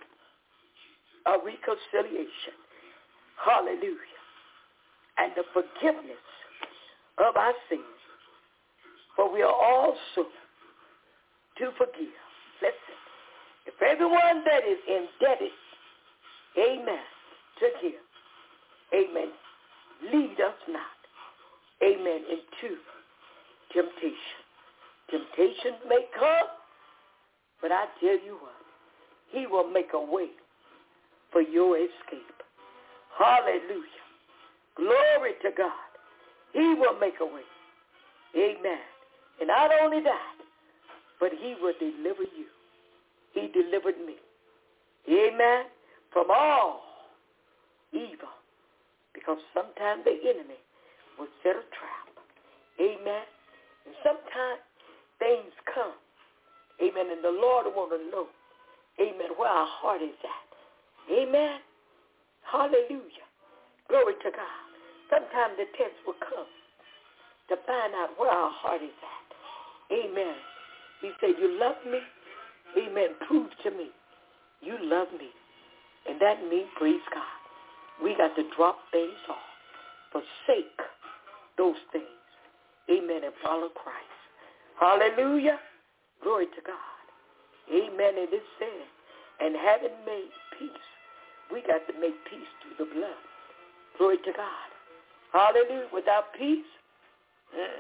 of reconciliation. Hallelujah. And the forgiveness of our sins. For we are also to forgive. Listen, if everyone that is indebted, amen, to him, amen, lead us not, amen, into temptation. Temptation may come, but I tell you what, he will make a way for your escape. Hallelujah. Glory to God. He will make a way. Amen. And not only that, but he will deliver you. He delivered me. Amen. From all evil. Because sometimes the enemy will set a trap. Amen. And sometimes things come. Amen. And the Lord want to know, amen, where our heart is at. Amen. Hallelujah. Glory to God. Sometimes the test will come to find out where our heart is at. Amen. He said, you love me? Amen. Prove to me you love me. And that means, praise God, we got to drop things off. Forsake those things. Amen. And follow Christ. Hallelujah. Glory to God. Amen. It is said, and having made peace, we got to make peace through the blood. Glory to God. Hallelujah. Without peace, uh-uh.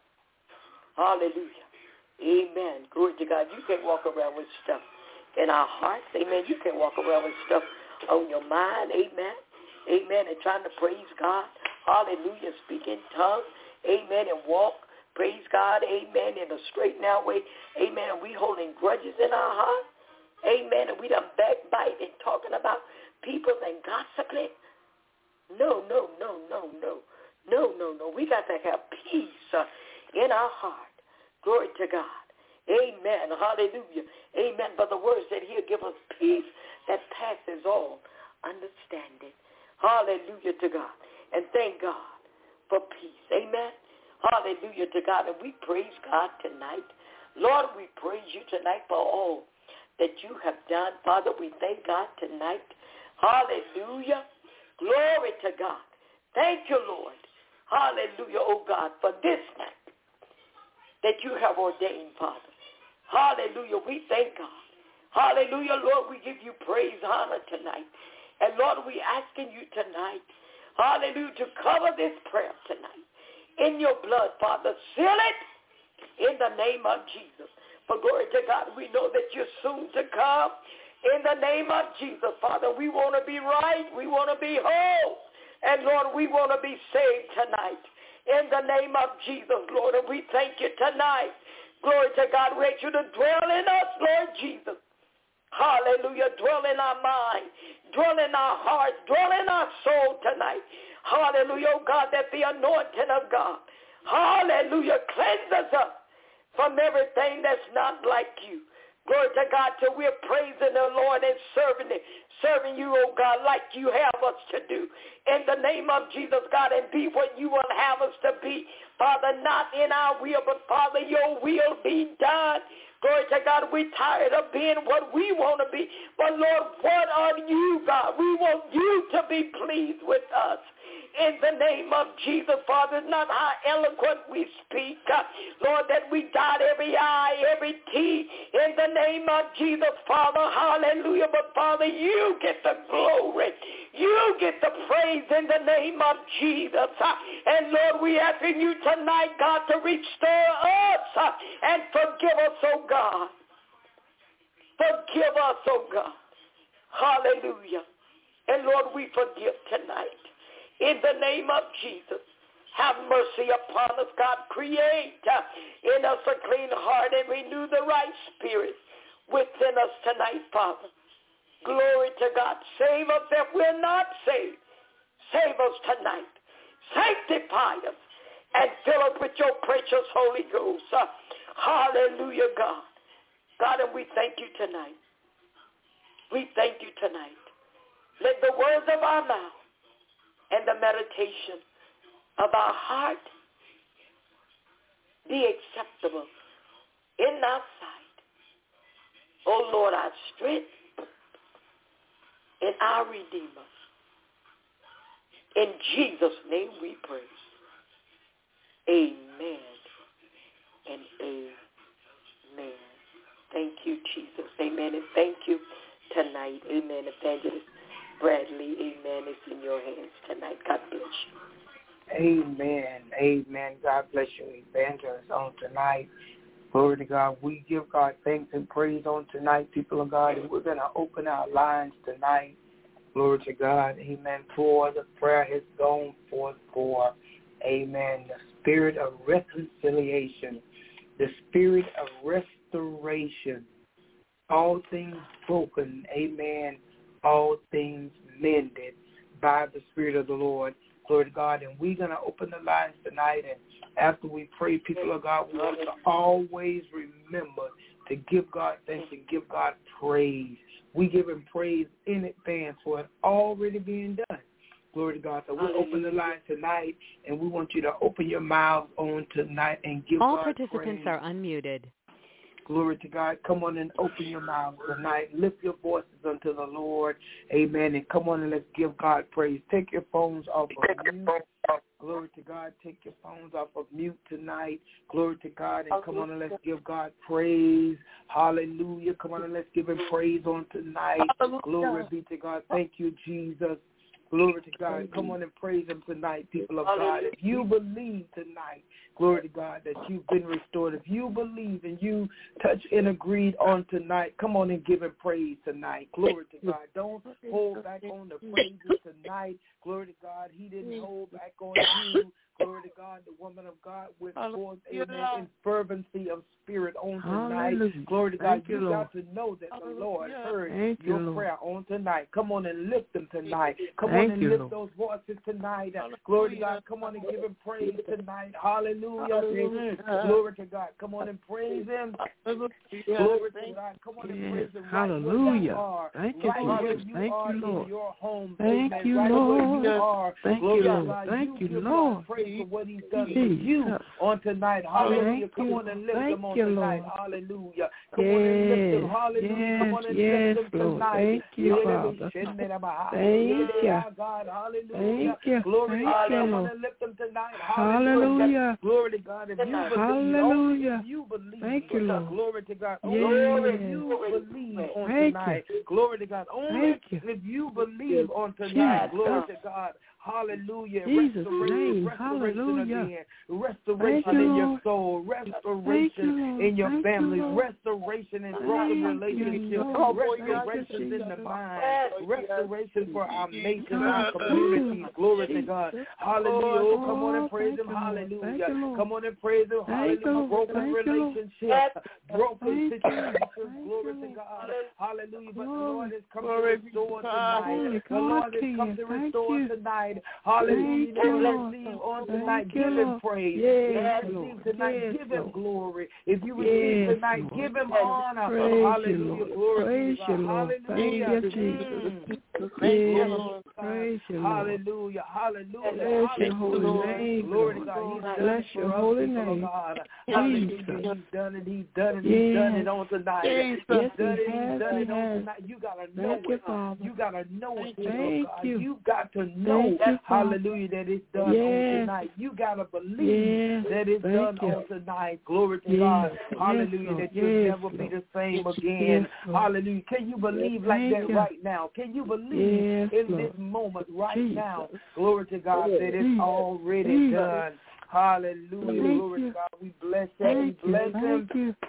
Hallelujah. Amen. Glory to God. You can't walk around with stuff in our hearts. Amen. You can't walk around with stuff on your mind. Amen. Amen. And trying to praise God. Hallelujah. Speak in tongues. Amen. And walk. Praise God. Amen. In a straight now way. Amen. And we holding grudges in our heart. Amen. And we done backbite and talking about people and gossiping. No, no, no, no, no. No, no, no. We got to have peace uh, in our heart. Glory to God. Amen. Hallelujah. Amen. But the words that he'll give us peace that passes all understanding. Hallelujah to God. And thank God for peace. Amen. Hallelujah to God. And we praise God tonight. Lord, we praise you tonight for all that you have done. Father, we thank God tonight. Hallelujah. Glory to God. Thank you, Lord. Hallelujah, oh God, for this night that you have ordained, Father. Hallelujah, we thank God. Hallelujah, Lord, we give you praise, honor tonight. And Lord, we asking you tonight, hallelujah, to cover this prayer tonight in your blood, Father. Seal it in the name of Jesus. For glory to God, we know that you're soon to come. In the name of Jesus, Father, we want to be right. We want to be whole. And, Lord, we want to be saved tonight. In the name of Jesus, Lord, and we thank you tonight. Glory to God. We ask you to dwell in us, Lord Jesus. Hallelujah. Dwell in our mind. Dwell in our hearts. Dwell in our soul tonight. Hallelujah, oh God, that the anointing of God, hallelujah, cleanses us from everything that's not like you. Glory to God, till we're praising the Lord and serving it, serving you, oh God, like you have us to do. In the name of Jesus, God, and be what you will have us to be. Father, not in our will, but Father, your will be done. Glory to God, we're tired of being what we want to be. But Lord, what are you, God? We want you to be pleased with us. In the name of Jesus, Father, not how eloquent we speak, uh, Lord, that we dot every I, every T, in the name of Jesus, Father, hallelujah, but Father, you get the glory, you get the praise in the name of Jesus, uh, and Lord, we asking you tonight, God, to restore us uh, and forgive us, oh God, forgive us, oh God, hallelujah, and Lord, we forgive tonight. In the name of Jesus, have mercy upon us, God. Create uh, in us a clean heart and renew the right spirit within us tonight, Father. Glory to God. Save us if we're not saved. Save us tonight. Sanctify us and fill us with your precious Holy Ghost. Uh, hallelujah, God. God, and we thank you tonight. We thank you tonight. Let the words of our mouth and the meditation of our heart be acceptable in thy sight. O Lord, our strength and our Redeemer. In Jesus' name we pray. Amen and amen. Thank you, Jesus. Amen. And thank you tonight. Amen. Evangelist Bradley, amen, it's in your hands tonight. God bless you. Amen. Amen. God bless you, evangelist, on tonight. Glory to God. We give God thanks and praise on tonight, people of God, and we're going to open our lines tonight. Glory to God. Amen. For the prayer has gone forth for, amen, the spirit of reconciliation, the spirit of restoration, all things broken, amen, all things mended by the Spirit of the Lord. Glory to God. And we're going to open the lines tonight. And after we pray, people of God, we want to always remember to give God thanks and give God praise. We give him praise in advance for it already being done. Glory to God. So we'll open the line tonight, and we want you to open your mouths on tonight and give All God participants praise. are unmuted. Glory to God. Come on and open your mouths tonight. Lift your voices unto the Lord. Amen. And come on and let's give God praise. Take your phones off of mute. Glory to God. Take your phones off of mute tonight. Glory to God. And come on and let's give God praise. Hallelujah. Come on and let's give him praise on tonight. Glory be to God. Thank you, Jesus. Glory to God. Come on and praise him tonight, people of God. If you believe tonight, glory to God, that you've been restored. If you believe and you touch and agreed on tonight, come on and give him praise tonight. Glory to God. Don't hold back on the praises tonight. Glory to God. He didn't hold back on you. Glory to God. The woman of God went forth, amen, in fervency of spirit on tonight. Hallelujah. Glory to God. Thank you, you got to know that the Lord heard Thank your you, prayer on tonight. Come on and lift them tonight. Come Thank on and you, lift Lord. Those voices tonight. Glory to God. Come on and give him praise tonight. Hallelujah. Hallelujah. Glory to God. Come on and praise him. Glory to God. Come on and praise him. Right Hallelujah. Are, Thank you, right Jesus. You Thank you, Lord. In your home, Thank amen. You, right Lord. You are. Thank Glory you, Lord. God. Thank you, you Lord. Praise for what he's done for you on tonight. Hallelujah. Come on and lift him on tonight. Hallelujah. Come on and lift him. Hallelujah. Come on and lift him tonight. Thank you, Father. Thank you. God. Hallelujah. Thank you. Glory to God. Come on and lift him tonight. Hallelujah. Glory to God. If you believe, Hallelujah. if you believe, thank you, Lord. Glory to God. Yes. Only if you believe on Thank tonight. you. Glory to God. Only Thank you. if you believe on tonight. Jesus. Glory to God. Hallelujah. Jesus' Restoration, name. restoration Hallelujah. again. Restoration Thank you, in your Lord. soul. Restoration you, Lord. in your Thank family. you, Lord. Restoration in Thank broken you, relationships. Lord. Restoration in the mind. Restoration for our nations, our Thank communities. you. Glory to Jesus. God. Hallelujah. Oh, come on and praise Thank him. you, Lord. Hallelujah. Thank you, Lord. Come on and praise him. Thank you, Hallelujah. Lord. Broken Thank you, Lord. relationships. Broken Thank you. situations. Thank Glory you, to Lord. God. Hallelujah. But the Glory. Lord has come Glory to restore tonight. Holy The Lord God, has come King. to Thank restore you. tonight. Hallelujah. Thank If you, you Lord. receive on Thank tonight, you, give him Lord. praise. Yes, If you Lord. receive tonight, Yes, give him Lord. glory. If you receive Yes, tonight, Lord. give him honor. Praise Hallelujah. you, Lord. Glory Praise to you, God. Lord. Hallelujah. Thank you, Jesus. Mm. Yes, Lord. praise you, Lord. Hallelujah. Hallelujah. Bless your holy Hallelujah. name, Glory to Lord. God. He's done Bless it for your us, holy people of name. God. Hallelujah. Jesus. He's done it. He's done it. He's done Yes. it on tonight. Jesus. He's Yes, done he it. He's has. done He it on has. tonight. You gotta know Thank you, it. Father. You gotta know it, people of Thank God. you. You got to know, Thank you, Father. hallelujah, that it's done Yes. on tonight. You gotta believe Yes. that it's Thank done you. on tonight. Glory to Yes. God. Yes, Hallelujah. Lord. That you'll Yes, never be Lord. the same Yes, again. Lord. Hallelujah. Can you believe like Thank that you. right now? Can you believe Yes, in Lord. this moment right Jesus. now? Glory to God that it's Jesus. already Jesus. done. Hallelujah. Thank Glory you. to God. We bless him. Thank We you. bless him. Thank you.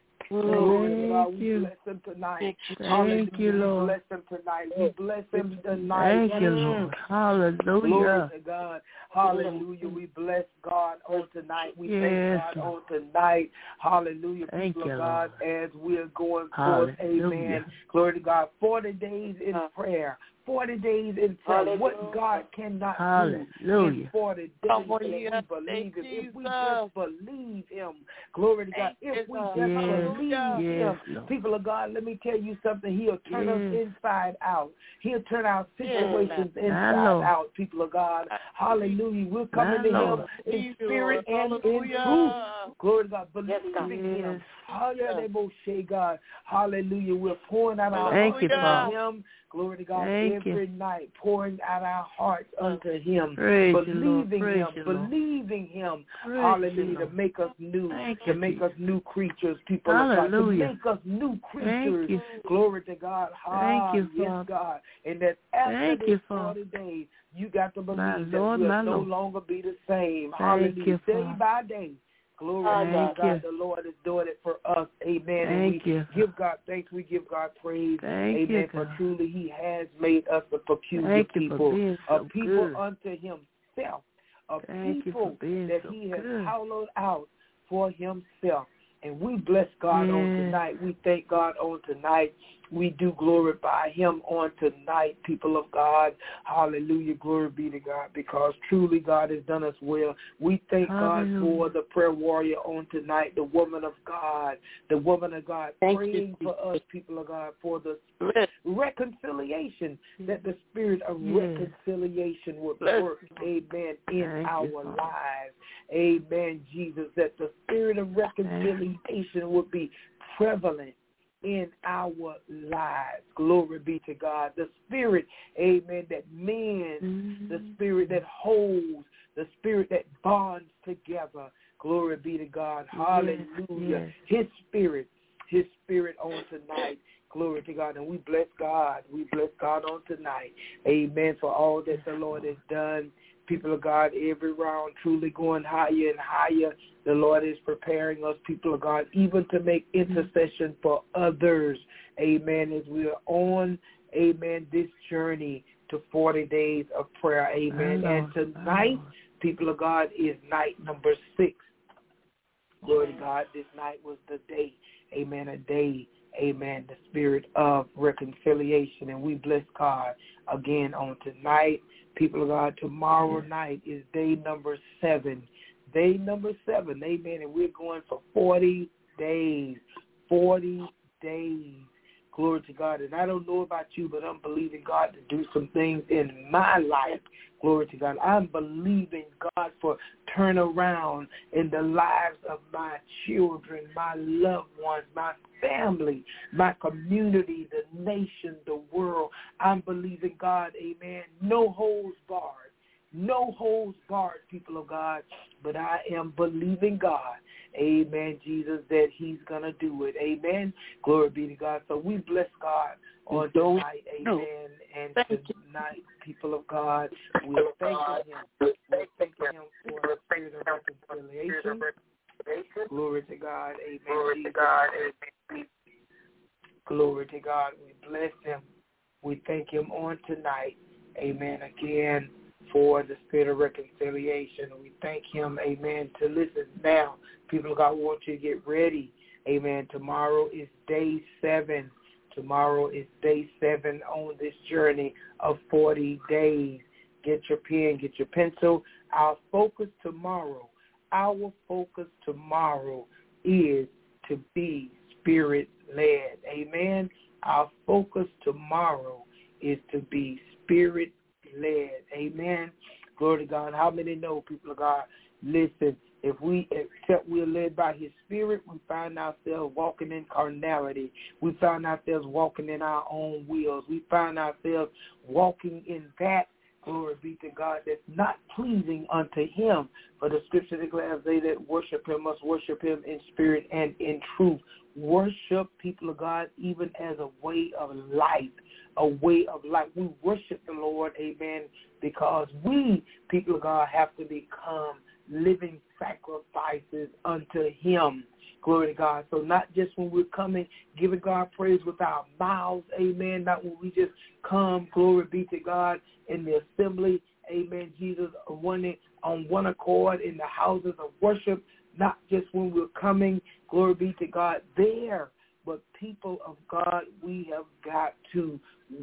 Glory to God. Thank We you. bless him tonight. Thank you, We Lord. bless him tonight. We bless him tonight. Thank you, Mm. Lord. Glory Hallelujah. to God. Hallelujah. We bless God on tonight. We Yes, thank God Lord. on tonight. Hallelujah. Thank People you, of God, Lord. as we're going forth. Hallelujah. Amen. Glory to God. forty days in prayer. forty days in prayer. What God cannot do Hallelujah. in forty days. Come on, If we yes, believe him. If we Jesus. just believe him. Glory to God. Thank If we you, just Yes. believe Yes, him. Lord. People of God, let me tell you something. He'll turn us Yes. inside out. He'll turn our situations My inside Lord. out, people of God. Hallelujah. We're coming My to him Lord. in Thank you, spirit Lord. and in Hallelujah. truth. Glory to God. Yes, God. Believing him. Yes. Hallelujah, God. Hallelujah. We're pouring out our Thank hearts you, to Father. him. Glory to God. Thank you. Every night, pouring out our hearts unto him. Praise you, Lord. Believing Praise him. you, Lord. Believing him. Praise Hallelujah. you, To Lord. make us new. Thank To you, make Jesus. us new creatures, people of God. To Hallelujah. make us new creatures. Thank you. Glory to God. Thank you, Ah, yes, Father. God. And that after Thank this you, forty Father. days, you got to believe My that Lord, we'll my no Lord. longer be the same. Thank Hallelujah. you, Day Father. by day. Glory Thank to God. you. The Lord is doing it for us. Amen. And Thank we you. give God thanks. We give God praise. Thank Amen. you, For God. truly he has made us a peculiar Thank you for people. being A so people good. unto himself. A Thank you for people being that so he has good. hollowed out for himself. And we bless God on Yes. tonight. We thank God on tonight. We do glorify him on tonight, people of God. Hallelujah. Glory be to God, because truly God has done us well. We thank Hallelujah. God for the prayer warrior on tonight, the woman of God, the woman of God, Thank praying you, for us, people of God, for the Bless. reconciliation, that the spirit of Yes. reconciliation would Bless. work, amen, in Thank our you, Father. lives. Amen, Jesus, that the spirit of reconciliation would be prevalent in our lives. Glory be to God. The spirit, amen, that mends, Mm-hmm. the spirit that holds, the spirit that bonds together. Glory be to God. Hallelujah. Yes. His spirit, his spirit on tonight. Glory to God. And we bless God. We bless God on tonight. Amen. For all that the Lord has done. People of God, every round truly going higher and higher. The Lord is preparing us, people of God, even to make intercession for others. Amen. As we are on, amen, this journey to forty days of prayer. Amen. And tonight, people of God, is night number six. Glory to God. This night was the day. Amen. A day. Amen. The spirit of reconciliation. And we bless God again on tonight. People of God, tomorrow night is day number seven. Day number seven. Amen. And we're going for forty days. forty days. Glory to God. And I don't know about you, but I'm believing God to do some things in my life. Glory to God. I'm believing God for turnaround in the lives of my children, my loved ones, my family, my community, the nation, the world. I'm believing God, amen, no holds barred. No holds barred, people of God, but I am believing God, amen, Jesus, that he's going to do it, amen. Glory be to God. So we bless God on tonight, amen, and tonight, people of God, we're thanking him. We're thanking him for the spirit of reconciliation. Glory to God, amen. Glory to God, amen. Glory to God. We bless him. We thank him on tonight, amen, again, for the spirit of reconciliation. We thank him, amen, to listen. Now, people of God, want you to get ready, amen. Tomorrow is day seven. Tomorrow is day seven on this journey of forty days. Get your pen, get your pencil. Our focus tomorrow, our focus tomorrow is to be spirit-led, amen. Our focus tomorrow is to be spirit-led. led. Amen. Glory to God. How many know, people of God? Listen, if we except we're led by his spirit, we find ourselves walking in carnality. We find ourselves walking in our own wills. We find ourselves walking in that, glory be to God, that's not pleasing unto him. For the scripture declares, they that worship him must worship him in spirit and in truth. Worship, people of God, even as a way of life. A way of life. We worship the Lord, amen, because we, people of God, have to become living sacrifices unto him. Glory to God. So not just when we're coming, giving God praise with our mouths, amen, not when we just come, glory be to God, in the assembly, amen, Jesus, one, on one accord in the houses of worship, not just when we're coming, glory be to God, there. But people of God, we have got to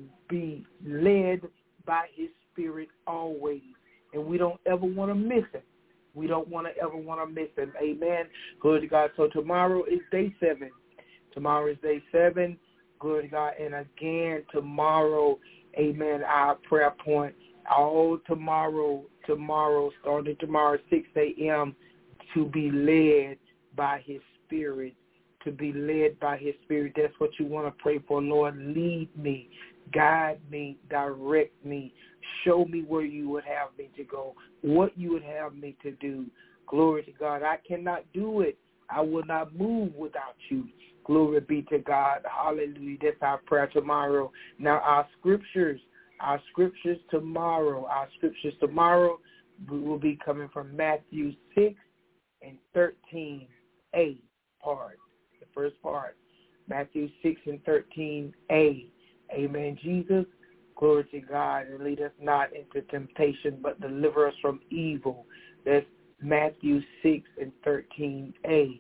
be led by his spirit always. And we don't ever want to miss him. We don't want to ever want to miss him. Amen. Glory to God. So tomorrow is day seven. Tomorrow is day seven. Glory to God. And again, tomorrow, amen, our prayer point, all tomorrow, tomorrow, starting tomorrow, six a.m., to be led by his spirit. To be led by his spirit. That's what you want to pray for. Lord, lead me, guide me, direct me, show me where you would have me to go, what you would have me to do. Glory to God. I cannot do it. I will not move without you. Glory be to God. Hallelujah. That's our prayer tomorrow. Now our scriptures, our scriptures tomorrow, our scriptures tomorrow will be coming from Matthew six and thirteen a part. First part, Matthew six and thirteen a. Amen. Jesus, glory to God, and lead us not into temptation, but deliver us from evil. That's Matthew six and thirteen a.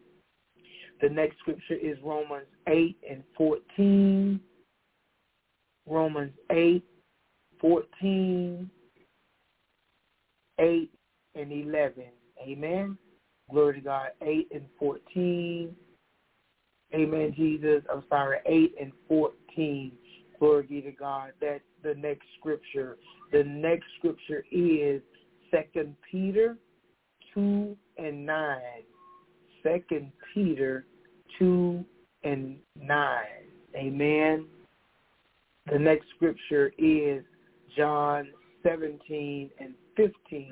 The next scripture is Romans eight and fourteen. Romans eight, fourteen, eight and eleven. Amen. Glory to God. eight and fourteen. Amen, Jesus. I'm sorry, eight and fourteen. Glory be to God. That's the next scripture. The next scripture is Second Peter two and nine. Second Peter two and nine. Amen. The next scripture is John seventeen and fifteen.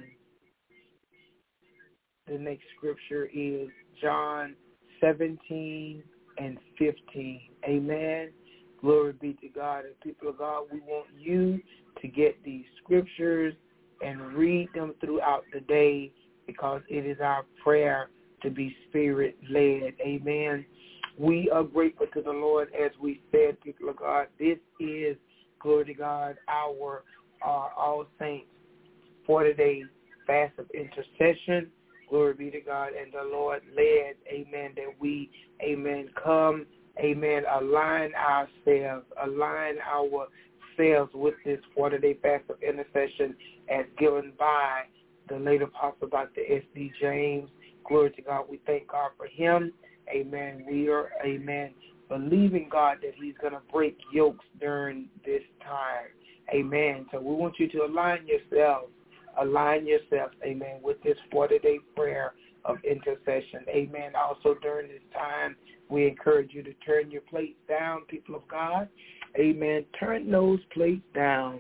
The next scripture is John seventeen and fifteen. Amen. Glory be to God. And people of God, we want you to get these scriptures and read them throughout the day, because it is our prayer to be spirit-led. Amen. We are grateful to the Lord, as we said, people of God. This is, glory to God, our uh, All Saints forty-day fast of intercession. Glory be to God. And the Lord led, amen, that we, amen, come, amen, align ourselves, align ourselves with this forty-day fast of intercession as given by the late Apostle Doctor S D James. Glory to God. We thank God for him. Amen. We are, amen, believing God that he's going to break yokes during this time. Amen. So we want you to align yourself, align yourself, amen, with this forty-day prayer of intercession. Amen. Also during this time, we encourage you to turn your plates down, people of God. Amen. Turn those plates down.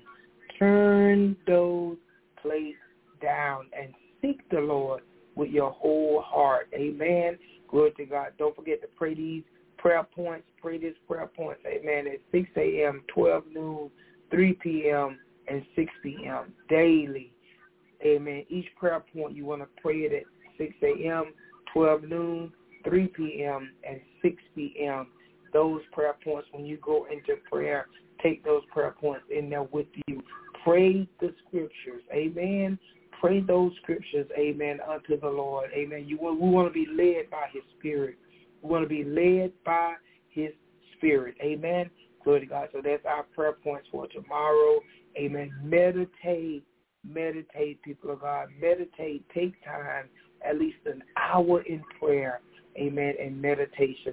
Turn those plates down and seek the Lord with your whole heart. Amen. Glory to God. Don't forget to pray these prayer points. Pray these prayer points. Amen. At six a.m., twelve noon, three p.m., and six p.m. daily. Amen. Each prayer point you want to pray it at six a.m., twelve noon, three p.m., and six p.m. Those prayer points, when you go into prayer, take those prayer points in there with you. Pray the scriptures. Amen. Pray those scriptures, amen, unto the Lord. Amen. You want, we want to be led by his spirit. We want to be led by his spirit. Amen. Glory to God. So that's our prayer points for tomorrow. Amen. Meditate. Meditate, people of God. Meditate. Take time, at least an hour in prayer. Amen. And meditation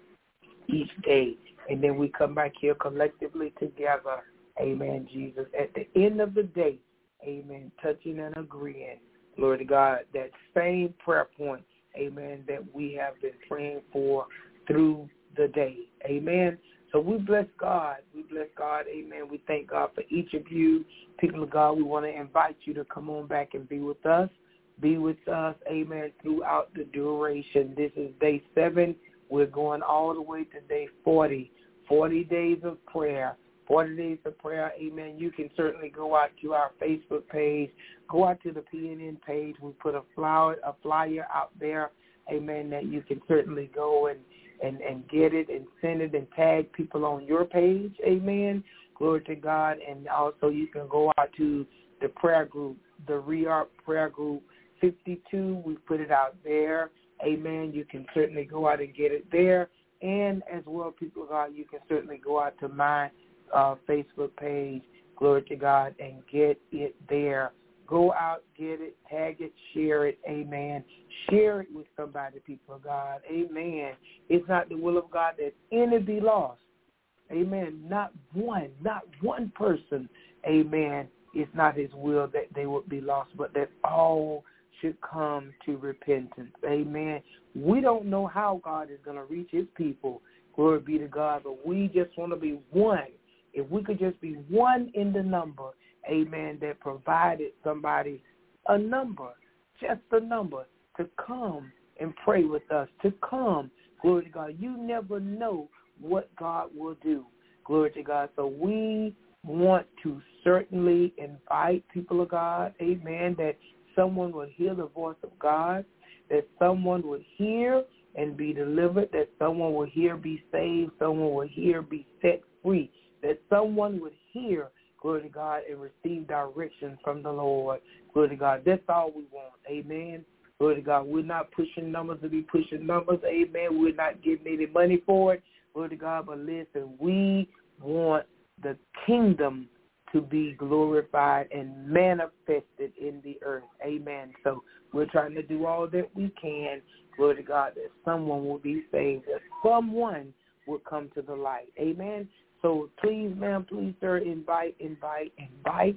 each day. And then we come back here collectively together. Amen, Jesus. At the end of the day, amen, touching and agreeing, glory to God, that same prayer point, amen, that we have been praying for through the day. Amen. So we bless God. We bless God. Amen. We thank God for each of you. People of God, we want to invite you to come on back and be with us. Be with us, amen, throughout the duration. This is day seven. We're going all the way to day forty. forty days of prayer. forty days of prayer, amen. You can certainly go out to our Facebook page. Go out to the P N N page. We put a flyer, a flyer out there, amen, that you can certainly go and, and, and get it and send it and tag people on your page, amen. Glory to God. And also you can go out to the prayer group, the Re-Arc Prayer Group fifty-two. We put it out there, amen. You can certainly go out and get it there. And as well, people of God, you can certainly go out to my Uh, Facebook page, glory to God, and get it there. Go out, get it, tag it, share it, amen. Share it with somebody, people of God, amen. It's not the will of God that any be lost, amen. Not one, not one person, amen. It's not his will that they would be lost, but that all should come to repentance, amen. We don't know how God is going to reach his people, glory be to God, but we just want to be one. If we could just be one in the number, amen, that provided somebody a number, just a number, to come and pray with us, to come, glory to God. You never know what God will do, glory to God. So we want to certainly invite people of God, amen, that someone will hear the voice of God, that someone will hear and be delivered, that someone will hear be saved, someone will hear be set free, that someone would hear, glory to God, and receive direction from the Lord. Glory to God. That's all we want. Amen. Glory to God. We're not pushing numbers to be pushing numbers. Amen. We're not getting any money for it. Glory to God. But listen, we want the kingdom to be glorified and manifested in the earth. Amen. So we're trying to do all that we can, glory to God, that someone will be saved, that someone will come to the light. Amen. So please, ma'am, please, sir, invite, invite, invite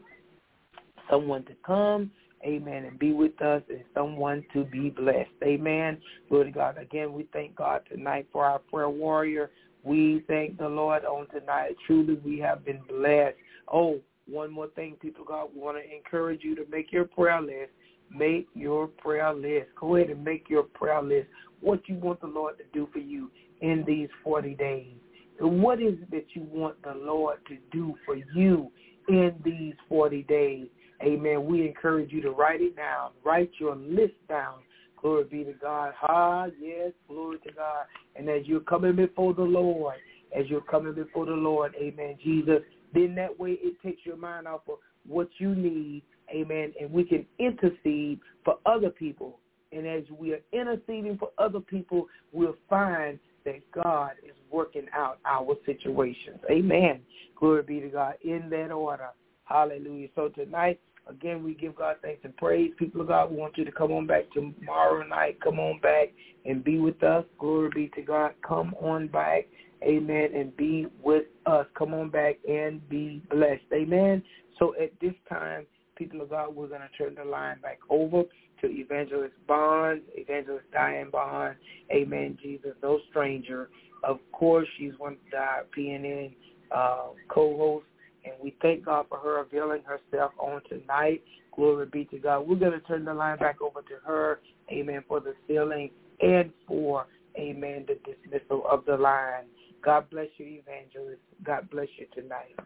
someone to come, amen, and be with us and someone to be blessed. Amen. Glory to God. Again, we thank God tonight for our prayer warrior. We thank the Lord on tonight. Truly, we have been blessed. Oh, one more thing, people of God, we want to encourage you to make your prayer list. Make your prayer list. Go ahead and make your prayer list. What you want the Lord to do for you in these forty days. And what is it that you want the Lord to do for you in these forty days? Amen. We encourage you to write it down. Write your list down. Glory be to God. Ah, yes, glory to God. And as you're coming before the Lord, as you're coming before the Lord, amen, Jesus, then that way it takes your mind off of what you need, amen, and we can intercede for other people. And as we are interceding for other people, we'll find that God is working out our situations. Amen. Glory be to God in that order. Hallelujah. So tonight, again, we give God thanks and praise. People of God, we want you to come on back tomorrow night. Come on back and be with us. Glory be to God. Come on back. amen, and be with us. Come on back and be blessed, amen. So at this time, people of God, we're going to turn the line back over to Evangelist Bonds, Evangelist Diane Bonds, amen, Jesus, no stranger. Of course, she's one of the P N N uh, co-hosts, and we thank God for her availing herself on tonight. Glory be to God. We're going to turn the line back over to her, amen, for the sealing and for, amen, the dismissal of the line. God bless you, Evangelist. God bless you tonight.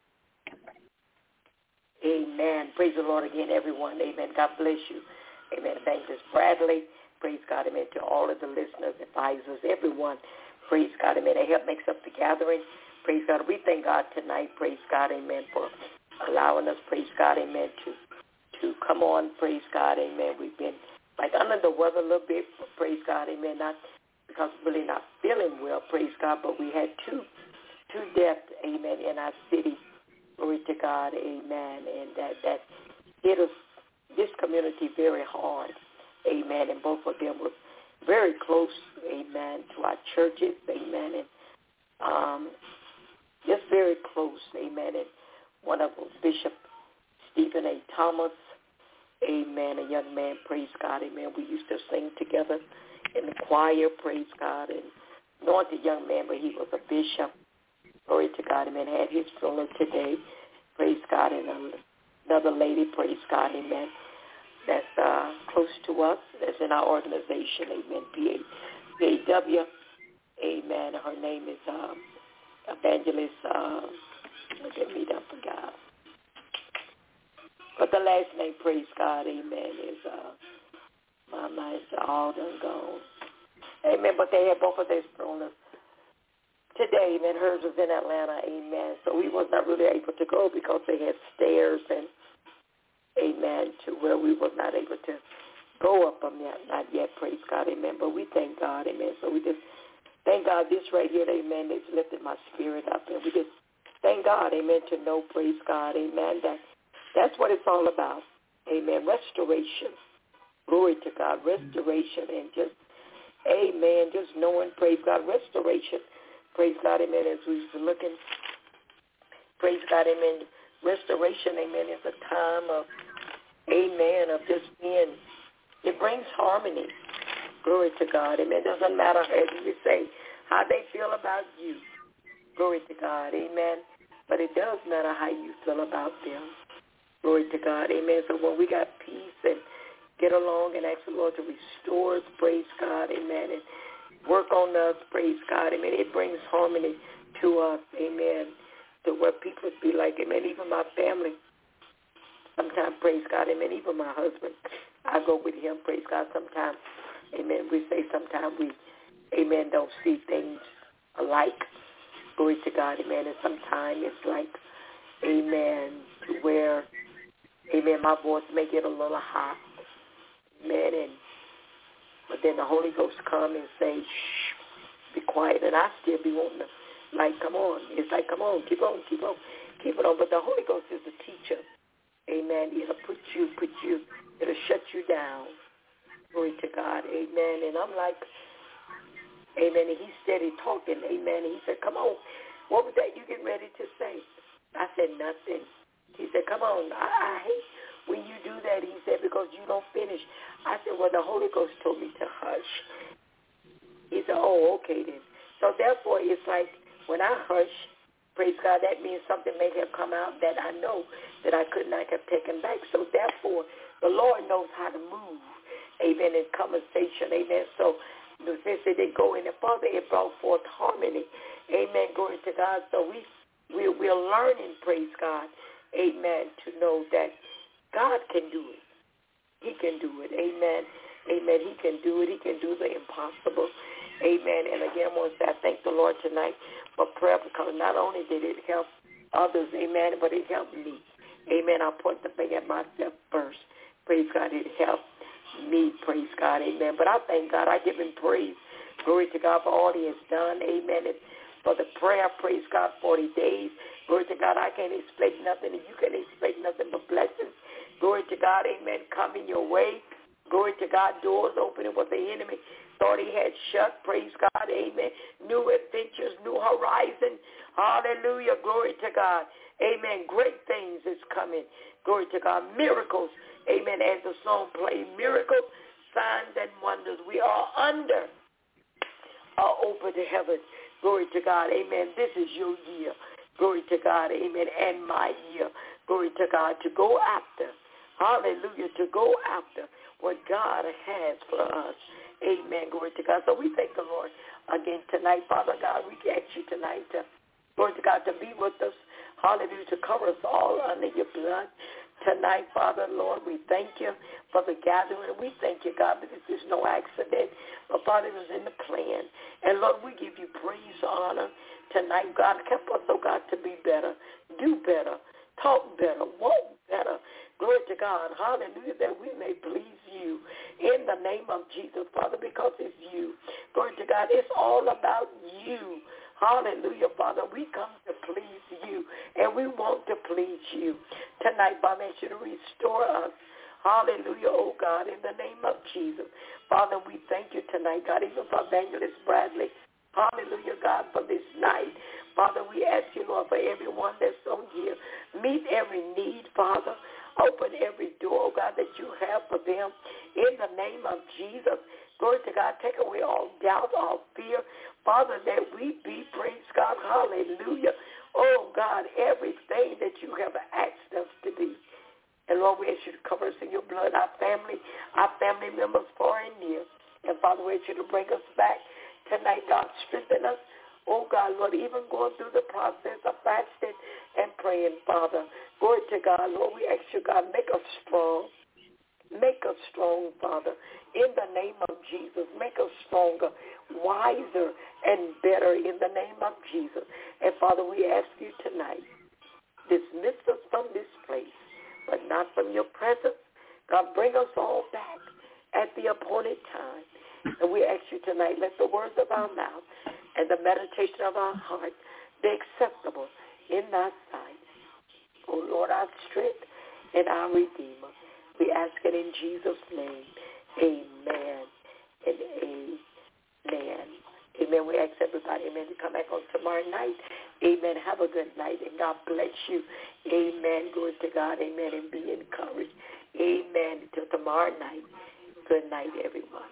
Amen. Praise the Lord again, everyone. Amen. God bless you. Amen. Evangelist Bradley. Praise God. Amen. To all of the listeners, advisors, everyone. Praise God. Amen. That help makes up the gathering. Praise God. We thank God tonight. Praise God. Amen. For allowing us. Praise God. Amen. To to come on. Praise God. Amen. We've been like under the weather a little bit. Praise God. Amen. Not because we're really not feeling well. Praise God. But we had two two deaths. Amen. In our city. Glory to God, amen, and that, that hit us, this community very hard, amen, and both of them were very close, amen, to our churches, amen, and um, just very close, amen, and one of them, Bishop Stephen A. Thomas, amen, a young man, praise God, amen, we used to sing together in the choir, praise God, and anointed young man, but he was a bishop. Glory to God, amen. Had his funeral today. Praise God. And another lady, praise God, amen, that's uh, close to us, that's in our organization, amen, P A W, amen. Her name is um, Evangelist, uh, look at me, I forgot. But the last name, praise God, amen, is, uh, my mind's all done gone. Amen, but they had both of their funerals today, amen. Hers was in Atlanta, amen. So we was not really able to go because they had stairs and, amen, to where we was not able to go up them yet, not yet, praise God, amen. But we thank God, amen. So we just thank God this right here, amen, it's lifted my spirit up. And we just thank God, amen, to know, praise God, amen, that that's what it's all about, amen, restoration. Glory to God, restoration and just, amen, just knowing, praise God, restoration. Praise God, amen, as we were looking, praise God, amen, restoration, amen, is a time of, amen, of just being, it brings harmony, glory to God, amen, it doesn't matter, as we say, how they feel about you, glory to God, amen, but it does matter how you feel about them, glory to God, amen, so when we got peace and get along and ask the Lord to restore us, praise God, amen, and work on us, praise God, amen. It brings harmony to us, amen, to where people be like, amen, even my family, sometimes, praise God, amen, even my husband, I go with him, praise God, sometimes, amen, we say sometimes we, amen, don't see things alike, glory to God, amen, and sometimes it's like, amen, to where, amen, my voice may get a little hot, amen, and but then the Holy Ghost come and say, shh, be quiet. And I still be wanting to, like, come on. It's like, come on, keep on, keep on, keep it on. But the Holy Ghost is the teacher. Amen. It'll put you, put you, it'll shut you down. Glory to God. Amen. And I'm like, amen. And he steady talking. Amen. And he said, come on. What was that you getting ready to say? I said, nothing. He said, come on. I, I hate when you do that. He said, because you don't finish. I said, well, the Holy Ghost told me to hush. He said, oh, okay then. So therefore, it's like when I hush, praise God, that means something may have come out that I know that I could not have taken back. So therefore, the Lord knows how to move, amen, in conversation, amen. So since it did go in, and Father, it brought forth harmony, amen, glory to God. So we, we, we're learning, praise God, amen, to know that God can do it. He can do it. Amen. Amen. He can do it. He can do the impossible. Amen. And again, I want to say I thank the Lord tonight for prayer because not only did it help others, amen, but it helped me. Amen. I'll point the finger at myself first. Praise God. It helped me. Praise God. Amen. But I thank God. I give him praise. Glory to God for all he has done. Amen. And for the prayer, praise God, forty days. Glory to God. I can't expect nothing, and you can't expect nothing but blessings. Glory to God, amen, coming your way. Glory to God, doors opening with the enemy already had shut. Praise God. Amen. New adventures, new horizon. Hallelujah. Glory to God. Amen. Great things is coming. Glory to God. Miracles. Amen. As the song played, miracles, signs, and wonders. We are under or over the heavens. Glory to God. Amen. This is your year. Glory to God. Amen. And my year. Glory to God. To go after. Hallelujah. To go after what God has for us. Amen. Glory to God. So we thank the Lord again tonight. Father God, we ask you tonight to, glory to God, to be with us. Hallelujah. To cover us all under your blood. Tonight, Father, Lord, we thank you for the gathering. We thank you, God, because there's no accident. But, Father, it was in the plan. And, Lord, we give you praise, honor tonight. God, help us, oh, God, to be better, do better, talk better, walk better. Glory to God. Hallelujah, that we may please you in the name of Jesus, Father, because it's you. Glory to God. It's all about you. Hallelujah, Father. We come to please you, and we want to please you. Tonight, Father, I ask you to restore us. Hallelujah, oh God, in the name of Jesus. Father, we thank you tonight, God, even for Evangelist Bradley. Hallelujah, God, for this night. Father, we ask you, Lord, for everyone that's on here. Meet every need, Father. Open every door, oh God, that you have for them. In the name of Jesus. Glory to God. Take away all doubt, all fear. Father, that we be, praise God, hallelujah. Oh, God, everything that you have asked us to be. And, Lord, we ask you to cover us in your blood, our family, our family members far and near. And, Father, we ask you to bring us back tonight, God. Strengthen us. Oh, God, Lord, even going through the process of fasting and praying, Father. Glory to God. Lord, we ask you, God, make us strong. Make us strong, Father, in the name of Jesus. Make us stronger, wiser, and better in the name of Jesus. And, Father, we ask you tonight, dismiss us from this place, but not from your presence. God, bring us all back at the appointed time. And we ask you tonight, let the words of our mouth and the meditation of our heart be acceptable in thy sight. O Lord, our strength and our Redeemer. We ask it in Jesus' name. Amen and amen. Amen. We ask everybody, amen, to come back on tomorrow night. Amen. Have a good night, and God bless you. Amen. Glory to God. Amen. And be encouraged. Amen. Until tomorrow night. Good night, everyone.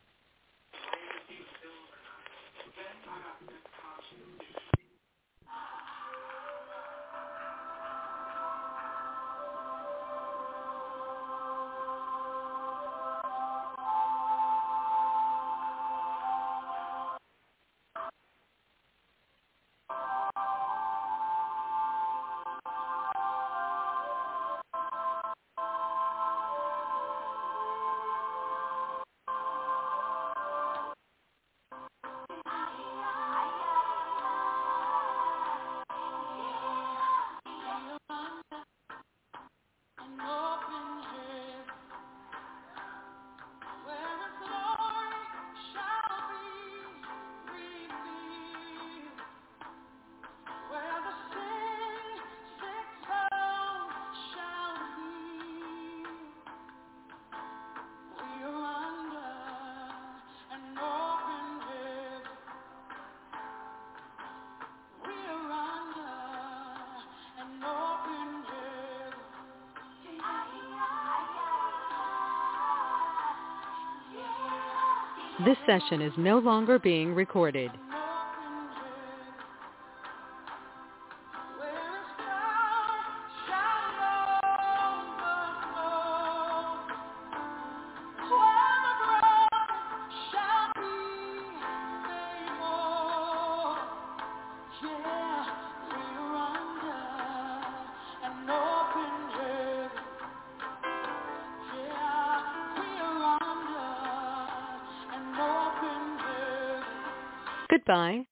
This session is no longer being recorded. Goodbye.